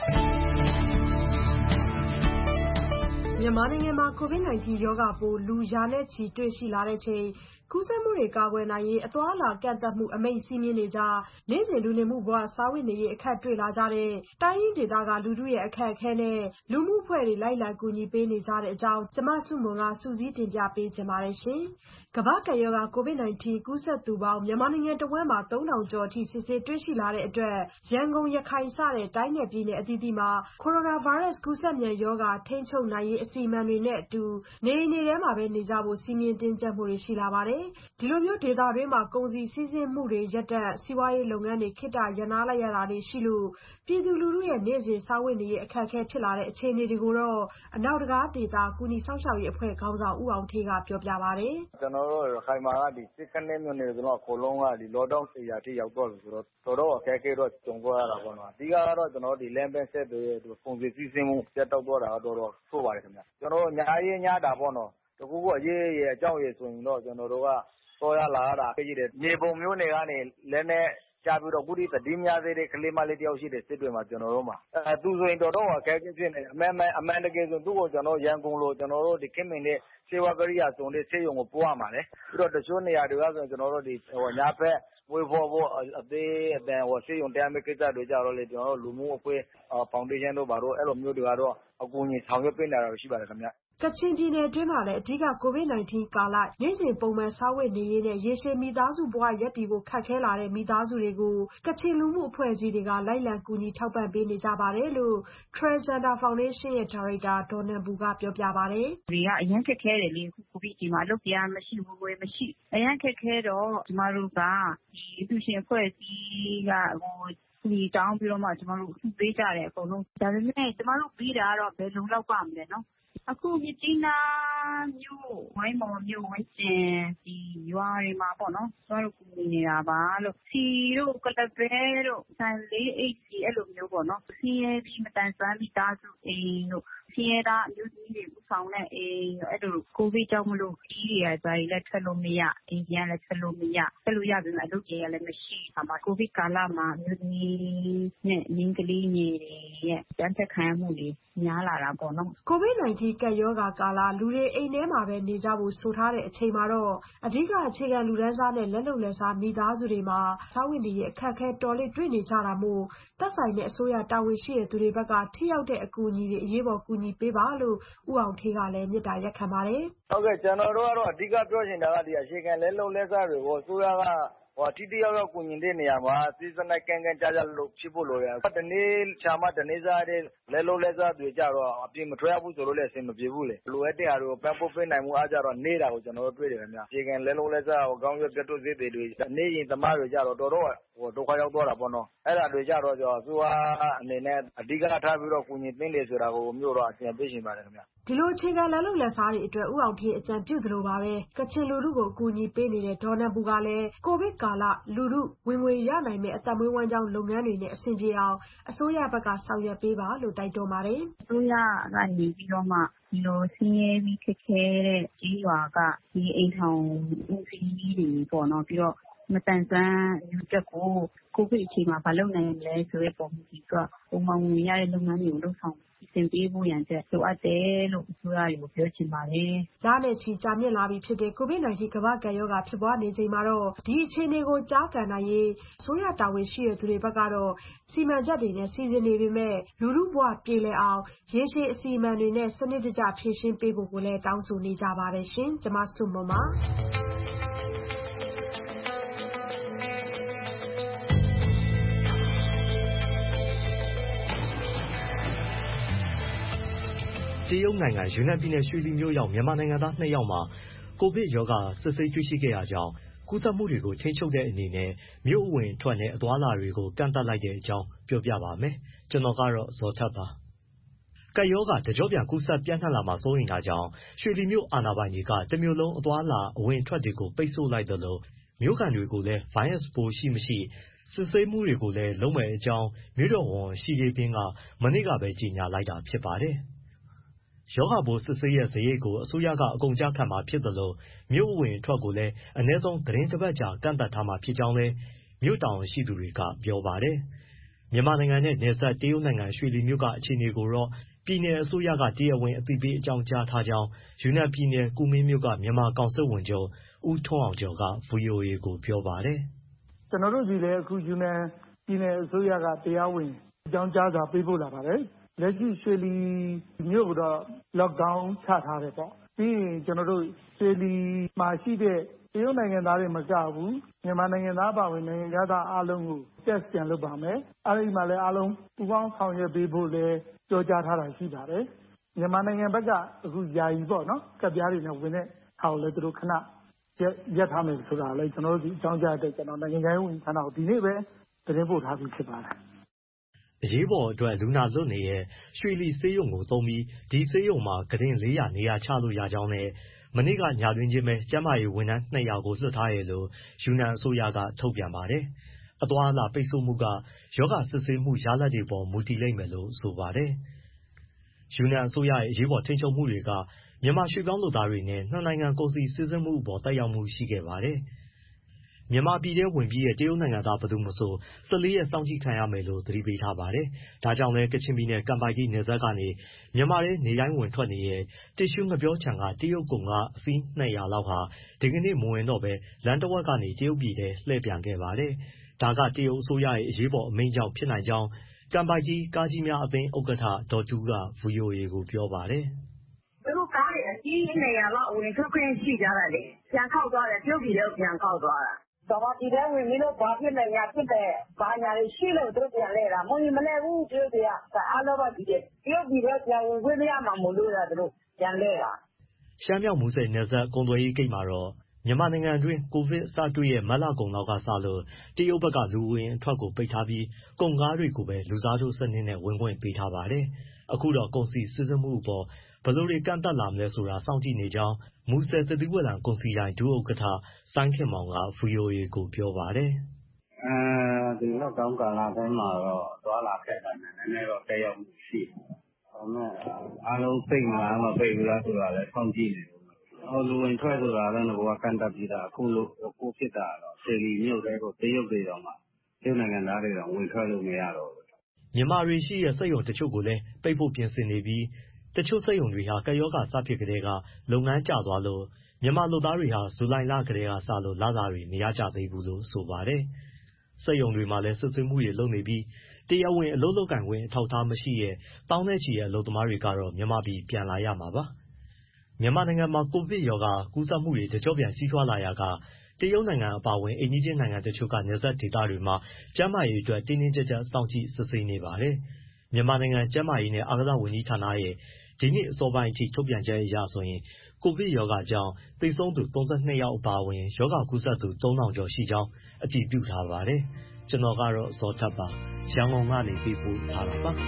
မြန်မာနိုင်ငံမှာကိုဗစ် ၁၉ ရောဂါပိုးလူရာနဲ့ချီတွေ့ရှိလာချိန်ကူးစက်မှုတွေကာကွယ်နိုင်ရေးအသွားအလာကန့်သတ်မှုအမိန့်စည်းမျဉ်းတွေကြားနေ့စဉ်လူနေမှုဘဝစားဝတ်နေရေးအခက်တွေ့လာကြတဲ့တိုင်းရင်းဒေသကလူထုရဲ့အခက်အခဲနဲ့လူမှုအဖွဲ့တွေလိုက်လံကူညီပေးနေကြတဲ့အကြောင်းကျမဆုမွန်ကစုစည်းတင်ပြပေးချင်ပါတယ်ရှင်။ကမ္ဘာ့ကပ်ရောဂါကိုဗစ် ၁၉ ကူးစက်သူပေါင်းမြန်မာနိုင်ငံတဝန်းမှာသုံးထောင်ကျော်အထိစစ်ဆေးတွေ့ရှိလာတဲ့အတွက်ရန်ကုန်၊ရခိုင်စတဲ့တိုင်းနဲ့ပြည်နယ်အသီးသီးမှာကိုရိုနာဗိုင်းရပ်စ်ကူးစက်မြန်ရောဂါထိန်းချုပ်နိုင်ရေးအစီအမံတွေနဲ့အတူနေအိမ်တွေထဲမှာပဲနေကြဖို့စည်းမျဉ်းတင်းကျပ်မှုတွေရှိလာပါတယ်။ဒီလိုမျိုးဒေသတွင်းမှာကုန်စည်စီးဆင်းမှုတွေရပ်တန့်စီးပွားရေးလုပ်ငန်းတွေခေတ္တရပ်နားလိုက်ရတာတွေရှိလို့ပြည်သူလူထုရဲ့နေ့စဉ်စားဝတ်နေရေးအခက်အခဲဖြစ်လာတဲ့အခြေအနေတွေကိုတော့အနောက်တကားဒေသကူညီဆောင်ရှောက်ရေးအဖွဲ့ခေါင်းဆောင်ဦးအောင်ဌေးကပြောပြပါတယ်။ကျွန်တော်တို့ရခိုင်မှာကဒီစစ်ကနေမြို့နယ်ဆိုတော့အကုန်လုံးကဒီလော့ဒေါင်းအေရီယာထိရောက်တော့လို့ဆိုတော့တော်တော်အခက်အခဲတော့ကြုံကြရတာပေါ့နော်။အဓိကကတော့ကျွန်တော်တို့ဒီလမ်းပန်းဆက်တွေကုန်စည်စီးဆင်းမှုပြတ်တောက်တော့တာတော့တော်ဆိုးပါတယ်ခင်ဗျ။ကျွန်တော်တို့ညာရေးညာတာပေါ့နော်။တကူကအရေးအအကြောင်းရည်ဆိုရင်တော့ကျွန်တော်တို့ကတော်ရလာတာဖြစ်ရတယ်။မြေပုံမျိုးတွေကနေလည်းနဲ့ကြပြီးတော့ခုဒီတည်များသေးတဲ့ကလေးမလေးတယောက်ရှိတဲ့စစ်တွေမှာကျွန်တော်တို့မှာအဲသူဆိုရင်တော်တော်အခက်အခဲဖြစ်နေအမှန်မှန်အမှန်တကယ်ဆိုသူ့ကိုကျွန်တော်ရန်ကုန်လိုကျွန်တော်တို့ဒီခင်မင်းနဲ့စေဝါကရိယာစုံတဲ့ဆေးရုံကိုပို့ရမှာလေပြီးတော့တချို့နေရာတွေကဆိုကျွန်တော်တို့ဒီဟိုညာဘက်ဝေဖို့ဖို့အသေးအတန်ဟိုဆေးရုံတရားမဲ့ကိစ္စတွေကြတော့လေကျွန်တော်တို့လူမှုအဖွဲ့ဖောင်ဒေးရှင်းတို့ဘာလို့အဲ့လိုမျိုးတွေကတော့အကူအညီဆောင်ရွက်ပေးနေတာရှိပါတယ်ခင်ဗျကချင်ပြည်နယ်တွင်းမှာလည်းအဓိက ကိုဗစ် ၁၉ ကာလနေ့စဉ်ပုံမှန်စားဝတ်နေရေးနဲ့ရေရှည်မိသားစုဘဝရပ်တည်ဖို့ခက်ခဲလာတဲ့မိသားစုတွေကိုကချင်လူမှုအဖွဲ့အစည်းတွေကလိုက်လံကူညီထောက်ပံ့ပေးနေကြပါတယ်လို့ Transgender Foundation ရဲ့ဒါရိုက်တာဒေါ်နန်ပူကပြောပြပါတယ်။ဒီကအရင်ခက်ခဲတယ်လေခုကိုဗစ်ဒီမှာအလုပ်တရားမရှိဘူးဝယ်မရှိအရင်ခက်ခဲတော့ကျမတို့ကဒီသူရှင်အဖွဲ့အစည်းကဟိုဒီတောင်းပြီးတော့မှကျမတို့ပေးကြတယ်အကုန်လုံးဒါပေမဲ့ကျမတို့ပြီးတာတော့ဘယ်လုံလောက်ပါမလဲနော်အခုမြစ်ကြီးနားမြို့ဝိုင်းမော်မြို့ဝိုင်းကျင်ဒီရွာတွေမှာပေါ့နော်ကျမတို့ကူညီနေတာပါလို့စီတို့ကလဘဲတို့ဆန်လေးအိတ်စီအဲ့လိုမျိုးပေါ့နော်စီးရဲပြီးမတန်ဆွမ်းပြီးသားစုအိမ်တို့စီးရဲတာအမျိုးသမီးတွေပူဆောင်တဲ့အိမ်အဲ့လိုကိုဗစ်ကြောင့်မလို့ကြီးတွေကဇာတ်လည်းထွက်လို့မရအိမ်ကြီးလည်းထွက်လို့မရဆက်လို့ရပြီမဲ့အလုပ်ကြီးလည်းမရှိဒါမှကိုဗစ်ကာလမှာအမျိုးသမီးနဲ့ရင်းကလေးညီတွေရဲ့တန်းသက်ခံရမှုတွေများလာတာပေါ့နော်ကိုဗစ် ၁၉ ကပ်ရောဂါကာလလူတွေအိမ်ထဲမှာပဲနေကြဖို့ဆိုထားတဲ့အချိန်မှာတော့အဓိကအခြေခံလူတန်းစားနဲ့လက်လုံလက်စားမိသားစုတွေမှာစားဝတ်နေရေးအခက်အခဲတော်လေးတွေ့နေကြတာမို့သက်ဆိုင်တဲ့အစိုးရတာဝန်ရှိတဲ့သူတွေဘက်ကထိရောက်တဲ့အကူအညီတွေအရေးပေါ်ကူညီပေးပါလို့ဦးအောင်ထေးကလည်းမေတ္တာရက်ခံပါတယ်ဟုတ်ကဲ့ကျွန်တော်တို့ကတော့အဓိကပြောချင်တာကဒီအခြေခံလက်လုံလက်စားတွေကိုအစိုးရကဟိုတိတိယောက်ယောက်ကူညီတဲ့နေရာမှာစီစနိုက်ကန်းကန်ကြားကြားလို့ဖြစ်ဖို့လိုတယ်။ဒီနေ့ချာမတနေ့စားတဲ့လဲလို့လဲစားတွေကြတော့အပြင်မထွက်ရဘူးဆိုလို့လည်းအဆင်မပြေဘူးလေ။လိုအပ်တဲ့အားတွေကိုပန်းပို့ပေးနိုင်မှုအားကြတော့နေတာကိုကျွန်တော်တို့တွေ့တယ်ခင်ဗျ။အခြေခံလဲလို့လဲစားဟိုကောင်းရွက်ပြတ်တို့စစ်တွေတွေနေရင်သမားတွေကြတော့တော်တော်ဟိုဒုက္ခရောက်သွားတာပေါ့နော်။အဲ့ဒါတွေကြတော့ကျွန်တော်အစိုးရအနေနဲ့အဓိကထားပြီးတော့ကူညီပေးနေဆိုတာကိုမျိုးတော့အဆင်ပြေရှင်ပါတယ်ခင်ဗျ။ဒီလိုအခြေခံလက်လုံလက်စားတွေအတွက်ဦးအောင်ထေးအကြံပြုသလိုပါပဲကချင်လူထုကိုအကူအညီပေးနေတဲ့ဒေါ်နန်ပူကလည်းကိုဗစ်ကာလလူထုဝင်ငွေရနိုင်မဲ့အသက်မွေးဝမ်းကြောင်းလုပ်ငန်းတွေနဲ့အဆင်ပြေအောင်အစိုးရဘက်ကဆောင်ရွက်ပေးပါလို့တိုက်တွန်းပါတယ်အစိုးရကနေပြီးတော့မှဒီလိုဆင်းရဲပြီးခက်ခဲတဲ့ကြီးရွာကဒီအိမ်ထောင်ဦးစီးတွေပေါ့နော်ပြီးတော့မတန်ဆွမ်းမျိုးတက်ကိုကိုဗစ်အချိန်မှာမလုပ်နိုင်လဲဆိုတဲ့ပုံစံကပုံမှန်ဝင်ရတဲ့လုပ်ငန်းတွေကိုလုပ်ဆောင်စင်ပေးဖို့ရန်ချက်လိုအပ်တယ်လို့အစိုးရကိုပြောချင်ပါတယ်။ဒါနဲ့ချီကြာမြင့်လာပြီဖြစ်တဲ့ကိုဗစ် ၁၉ ကမ္ဘာ့ကပ်ရောဂါဖြစ်ပွားနေချိန်မှာတော့ဒီအခြေအနေကိုကြားကန်နိုင်ရေးအစိုးရတာဝန်ရှိတဲ့သူတွေဘက်ကတော့စီမံချက်တွေနဲ့စီစဉ်နေပေမဲ့လူထုဘဝပြေလည်အောင်ရေရှည်အစီအမံတွေနဲ့စနစ်တကျဖြည့်ရှင်းပေးဖို့ကိုလည်းတောင်းဆိုနေကြပါတယ်ရှင်။ကျွန်မဆုမွန်ပါတရုတ်နိုင်ငံယူနန်ပြည်နယ်ရွှေလီမြို့ရောက်မြန်မာနိုင်ငံသားနှစ်ယောက်မှာကိုဗစ်ရောဂါစစ်ဆေးတွေ့ရှိခဲ့ရကြောင်းကူးစက်မှုတွေကိုထိန်းချုပ်တဲ့အနေနဲ့မြို့အဝင်ထွက်နဲ့အသွားအလာတွေကိုကန့်သတ်လိုက်တဲ့အကြောင်းပြောပြပါမယ်။ကျွန်တော်ကတော့ဇော်ထက်ပါ။ကပ်ရောဂါတကျော့ပြန်ကူးစက်ပြန့်နှံ့လာမှာစိုးရိမ်တာကြောင့်ရွှေလီမြို့အာဏာပိုင်တွေကတမျိုးလုံးအသွားအလာအဝင်ထွက်တွေကိုပိတ်ဆို့လိုက်သလိုမြို့ခံတွေကိုလည်းဗိုင်းရပ်စ်ပိုးရှိမရှိစစ်ဆေးမှုတွေကိုလည်းလုပ်မယ်အကြောင်းမြို့တော်ဝန်ရှီရေပင်းကမနေ့ကပဲကြေညာလိုက်တာဖြစ်ပါတယ်။ရောဂါပိုးစစ်ဆေးရဲ့စရိတ်ကိုအစိုးရကအကုန်ကျခံမှာဖြစ်သလိုမြို့အဝင်အထွက်ကိုလည်းအနည်းဆုံးသတင်းတစ်ပတ်ကြာကန့်သတ်ထားမှာဖြစ်ကြောင်းလည်းမြို့တာဝန်ရှိသူတွေကပြောပါတယ်။မြန်မာနိုင်ငံနဲ့နယ်စပ်တရုတ်နိုင်ငံရွှေလီမြို့ကအခြေအနေကိုတော့ပြည်နယ်အစိုးရကတရားဝင်အသိပေးအကြောင်းကြားထားကြောင်းယူနန်ပြည်နယ်ကူမင်းမြို့ကမြန်မာကောင်စစ်ဝန်ချုပ်ဦးထွန်းအောင်ကျော်က ဗွီအိုအေကိုပြောပါတယ်။ကျွန်တော်တို့ဒီလည်းအခုယူနန်ပြည်နယ်အစိုးရကတရားဝင်အကြောင်းကြားစာပေးပို့လာပါတယ်။လက်ရှိရွှေလီမြို့ကတော့ lockdown ချထားတယ်ပေါ့ပြီးရင်ကျွန်တော်တို့ရွှေလီမှာရှိတဲ့တရုတ်နိုင်ငံသားတွေမကဘူးမြန်မာနိုင်ငံသားပါဝင်နိုင်ငံသားအားလုံးကို test ပြန်လုပ်ပါမယ်အဲဒီမှာလည်းအားလုံးပူးပေါင်းဆောင်ရွက်ပေးဖို့လည်းကြောကြားထားတာရှိပါတယ်မြန်မာနိုင်ငံဘက်ကအခုယာယီပေါ့နော်ကပ်ပြားတွေနဲ့ဝင်တဲ့ဟာကိုလည်းသူတို့ခဏရက်ထားမယ်ဆိုတာလည်းကျွန်တော်တို့ဒီအကြောင်းကြားတဲ့ကျွန်တော်နိုင်ငံရေးဝန်ကြီးဌာနကိုဒီနေ့ပဲသတင်းပို့ထားပြီးဖြစ်ပါတယ်အရေးပေါ်အတွက်လူနာလွတ်နေတဲ့ရွှေလီဆေးရုံကိုသုံးပြီးဒီဆေးရုံမှာကုတင်လေးရာနေရာချလို့ရကြောင်းနဲ့မနေ့ကညတွင်ချင်းပဲကျန်းမာရေးဝန်ထမ်းနှစ်ရာကိုလွှတ်ထားရလို့ယူနန်အစိုးရကထုတ်ပြန်ပါတယ်။အသွားအလာပိတ်ဆို့မှုကရောဂါစစ်ဆေးမှုရလဒ်တွေပေါ်မူတည်လိမ့်မယ်လို့ဆိုပါတယ်။ယူနန်အစိုးရရဲ့အရေးပေါ်ထိန်းချုပ်မှုတွေကမြန်မာရွှေ့ပြောင်းလုပ်သားတွေနဲ့နှစ်နိုင်ငံကုန်စည်စီးဆင်းမှုအပေါ်သက်ရောက်မှုရှိခဲ့ပါတယ်။မြန်မာပြည်ထဲဝင်ပြီးတဲ့တရုတ်နိုင်ငံသားဘယ်သူမဆို၁၄ရက်စောင့်ကြည့်ခံရမယ်လို့သတိပေးထားပါတယ်။ဒါကြောင့်လည်းကချင်ပြည်နယ်ကန်ပိုက်တီနယ်စပ်ကနေမြန်မာထဲနေတိုင်းဝင်ထွက်နေတဲ့တစ်ရှူးငပြောခြံကတရုတ်ကုန်ကားအစီးနှစ်ရာလောက်ဟာဒီကနေ့မဝင်တော့ပဲလမ်းတစ်ဝက်ကနေတရုတ်ပြည်ထဲလှည့်ပြန်ခဲ့ပါတယ်။ဒါကတရုတ်အစိုးရရဲ့အရေးပေါ်အမိန့်ကြောင့်ဖြစ်နိုင်ကြောင်းကန်ပိုက်တီကားကြီးများအသင်းဥက္ကဋ္ဌဒေါ်တူးကဗွီအိုအေကိုပြောပါတယ်။သူတို့ကာကားတွေအကြီး၂၀၀လောက်ဝင်ထွက်ခွင့်ရှိကြတယ်လေပြန်ခောက်သွားတယ်ပြုတ်ပြည်တော့ပြန်ခောက်သွားတာဗမာပြည်ထဲဝင်ပြီးတော့ဘာဖြစ်လဲညာဖြစ်တယ်ဘာညာတွေရှိလို့သူတို့ပြန်လဲတာမဝင်မလဲဘူးသူတို့ကအားလုံးပါကြည့်တယ်ပြုတ်ပြည်တော့ပြန်ဝင်ခွင့်မရမှာမလို့တာသူတို့ပြန်လဲတာရှမ်းမြောက်မူဆယ်နယ်စပ်ကုန်သွယ်ရေးဂိတ်မှာတော့မြန်မာနိုင်ငံတွင်းကိုဗစ်စတွေ့ရဲ့မတ်လကုန်လောက်ကစလို့တရုတ်ဘက်ကလူဝင်အထွက်ကိုပိတ်ထားပြီးကုန်ကားတွေကိုပဲလူစားထိုးစနစ်နဲ့ဝင်ခွင့်ပေးထားပါတယ်။အခုတော့ကုန်စည်စီးဆင်းမှုအပေါ်ဘယ်လိုတွေကန့်သတ်လာမလဲဆိုတာစောင့်ကြည့်နေကြောင်းမူဆယ်သတိဝလံကုန်စည်ဒိုင်ဒုဥက္ကဋ္ဌစိုင်းခင်မောင်က ဗွီအိုအေ ကိုပြောပါတယ်။အဲဒီလောက်တောင်းကာလတိုင်းမှာတော့သွားလာခဲ့တာနည်းနည်းတော့တက်ရောက်မှုရှိတယ်။ဒါပေမဲ့အားလုံးပိတ်မလားမပိတ်ဘူးလားဆိုတာလည်းစောင့်ကြည့်နေဟိုလူဝင်ထွက်ဆိုတာလည်းငါကကန်တက်ပြီးတာအခုလို့ကိုဖြစ်တာတော့စေလီမြို့တဲကိုတရုတ်တွေတော့မှတရုတ်နိုင်ငံသားတွေတော့ဝင်ထွက်လို့မရတော့ဘူးမြန်မာတွေရှိတဲ့စက်ရုံတချို့ကိုလည်းပိတ်ဖို့ပြင်ဆင်နေပြီးတချို့စက်ရုံတွေဟာကရောဂါစဖြစ်ကလေးကလုပ်ငန်းကျသွားလို့မြန်မာလုပ်သားတွေဟာဇူလိုင်လကလေးကစလို့လစာတွေမရကြသေးဘူးလို့ဆိုပါတယ်စက်ရုံတွေမှာလည်းစစ်ဆေးမှုတွေလုပ်နေပြီးတရားဝင်အလုပ်လုပ်ကံခွင့်အထောက်အထားမရှိတဲ့တောင်းတဲ့ချီရဲ့အလုပ်သမားတွေကတော့မြန်မာပြည်ပြန်လာရမှာပါမြန်မာနိုင်ငံမှာကိုဗစ်ရောဂါကူးစက်မှုတွေတကျော့ပြန်ကြီးထွားလာရာကတရုတ်နိုင်ငံအပါအဝင်အိမ်နီးချင်းနိုင်ငံတချို့ကနယ်စပ်ဒေသတွေမှာကျန်းမာရေးအတွက်တင်းတင်းကြပ်ကြပ်စောင့်ကြည့်စစ်ဆေးနေပါတယ်။မြန်မာနိုင်ငံကျန်းမာရေးနဲ့အားကစားဝန်ကြီးဌာနရဲ့ဒီနေ့အစောပိုင်းအထိထုတ်ပြန်ချက်အရဆိုရင်ကိုဗစ်ရောဂါကြောင့်သေဆုံးသူ၃၂ယောက်အပါအဝင်ရောဂါကူးစက်သူ၃ထောင်ကျော်ရှိကြောင်းအတည်ပြုထားပါတယ်။ကျွန်တော်ကတော့ဇော်ထက်ပါရန်ကုန်ကနေပေးပို့ထားတာပါ။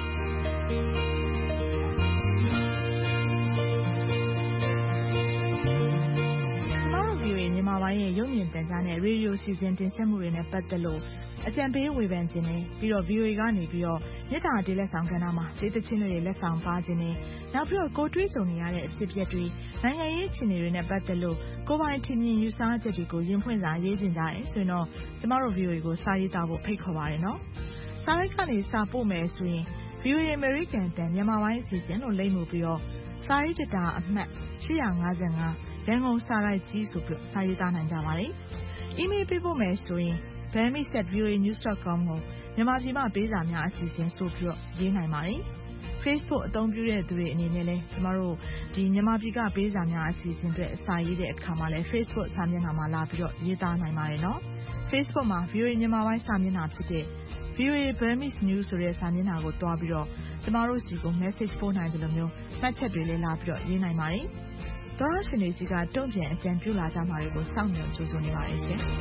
မြန်မာပိုင်းရဲ့ရုပ်မြင်သံကြားနဲ့ရေဒီယိုစီစဉ်တင်ဆက်မှုတွေနဲ့ပတ်သက်လို့အကြံပေးဝေဖန်ခြင်းနဲ့ပြီးတော့ ဗွီအိုအေ ကနေပြီးတော့မြစ်တာတေးလက်ဆောင်ကဏ္ဍမှာဒေသချင်းတွေလက်ဆောင်ပါခြင်းနဲ့နောက်ပြီးတော့ကိုတွေးကြုံနေရတဲ့အဖြစ်အပျက်တွေနိုင်ငံရေးအခြေအနေတွေနဲ့ပတ်သက်လို့ကိုပိုင်ထင်မြင်ယူဆချက်တွေကိုရင်ဖွင့်စာရေးခြင်းကြတယ်ဆိုရင်တော့ကျမတို့ ဗွီအိုအေ ကိုစာရေးသားဖို့ဖိတ်ခေါ်ပါတယ်နော်။စာရိုက်ကနေစာပို့မယ်ဆိုရင် ဗွီအိုအေ American တန်မြန်မာပိုင်းအစီအစဉ်လို့လိမ့်မှုပြီးတော့စာရေးကြတာအမှတ်၈၅၅ရန်ကုန်စာရိုက်ကြီးဆိုပြီးစာရေးသားနိုင်ကြပါတယ်။ email ပေးဖို့မယ်ဆိုရင် burmese at v o a news dot com ကိုမြန်မာပြည်မှာပေးစာများအစီအစဉ်ဆိုပြီးတော့ရေးနိုင်ပါတယ်။ Facebook အသုံးပြုတဲ့သူတွေအနေနဲ့လည်းကျမတို့ဒီမြန်မာပြည်ကပေးစာများအစီအစဉ်တွေအစာရေးတဲ့အခါမှာလည်း Facebook စာမျက်နှာမှာလာပြီးတော့ရေးသားနိုင်ပါတယ်နော်။ Facebook မှာ ဗွီအိုအေ မြန်မာပိုင်းစာမျက်နှာဖြစ်တဲ့ ဗွီအိုအေ Burmese News ဆိုတဲ့စာမျက်နှာကိုတွားပြီးတော့ကျမတို့စီကို message ပို့နိုင်တယ်လို့မျိုးမှတ်ချက်တွေလည်းလာပြီးတော့ရေးနိုင်ပါတယ်။သောရရှင်တွေစီကတုံ့ပြန်အကြံပြုလာကြမှာတွေကိုစောင့်မျှော်ကြိုဆိုနေပါတယ်ရှင်။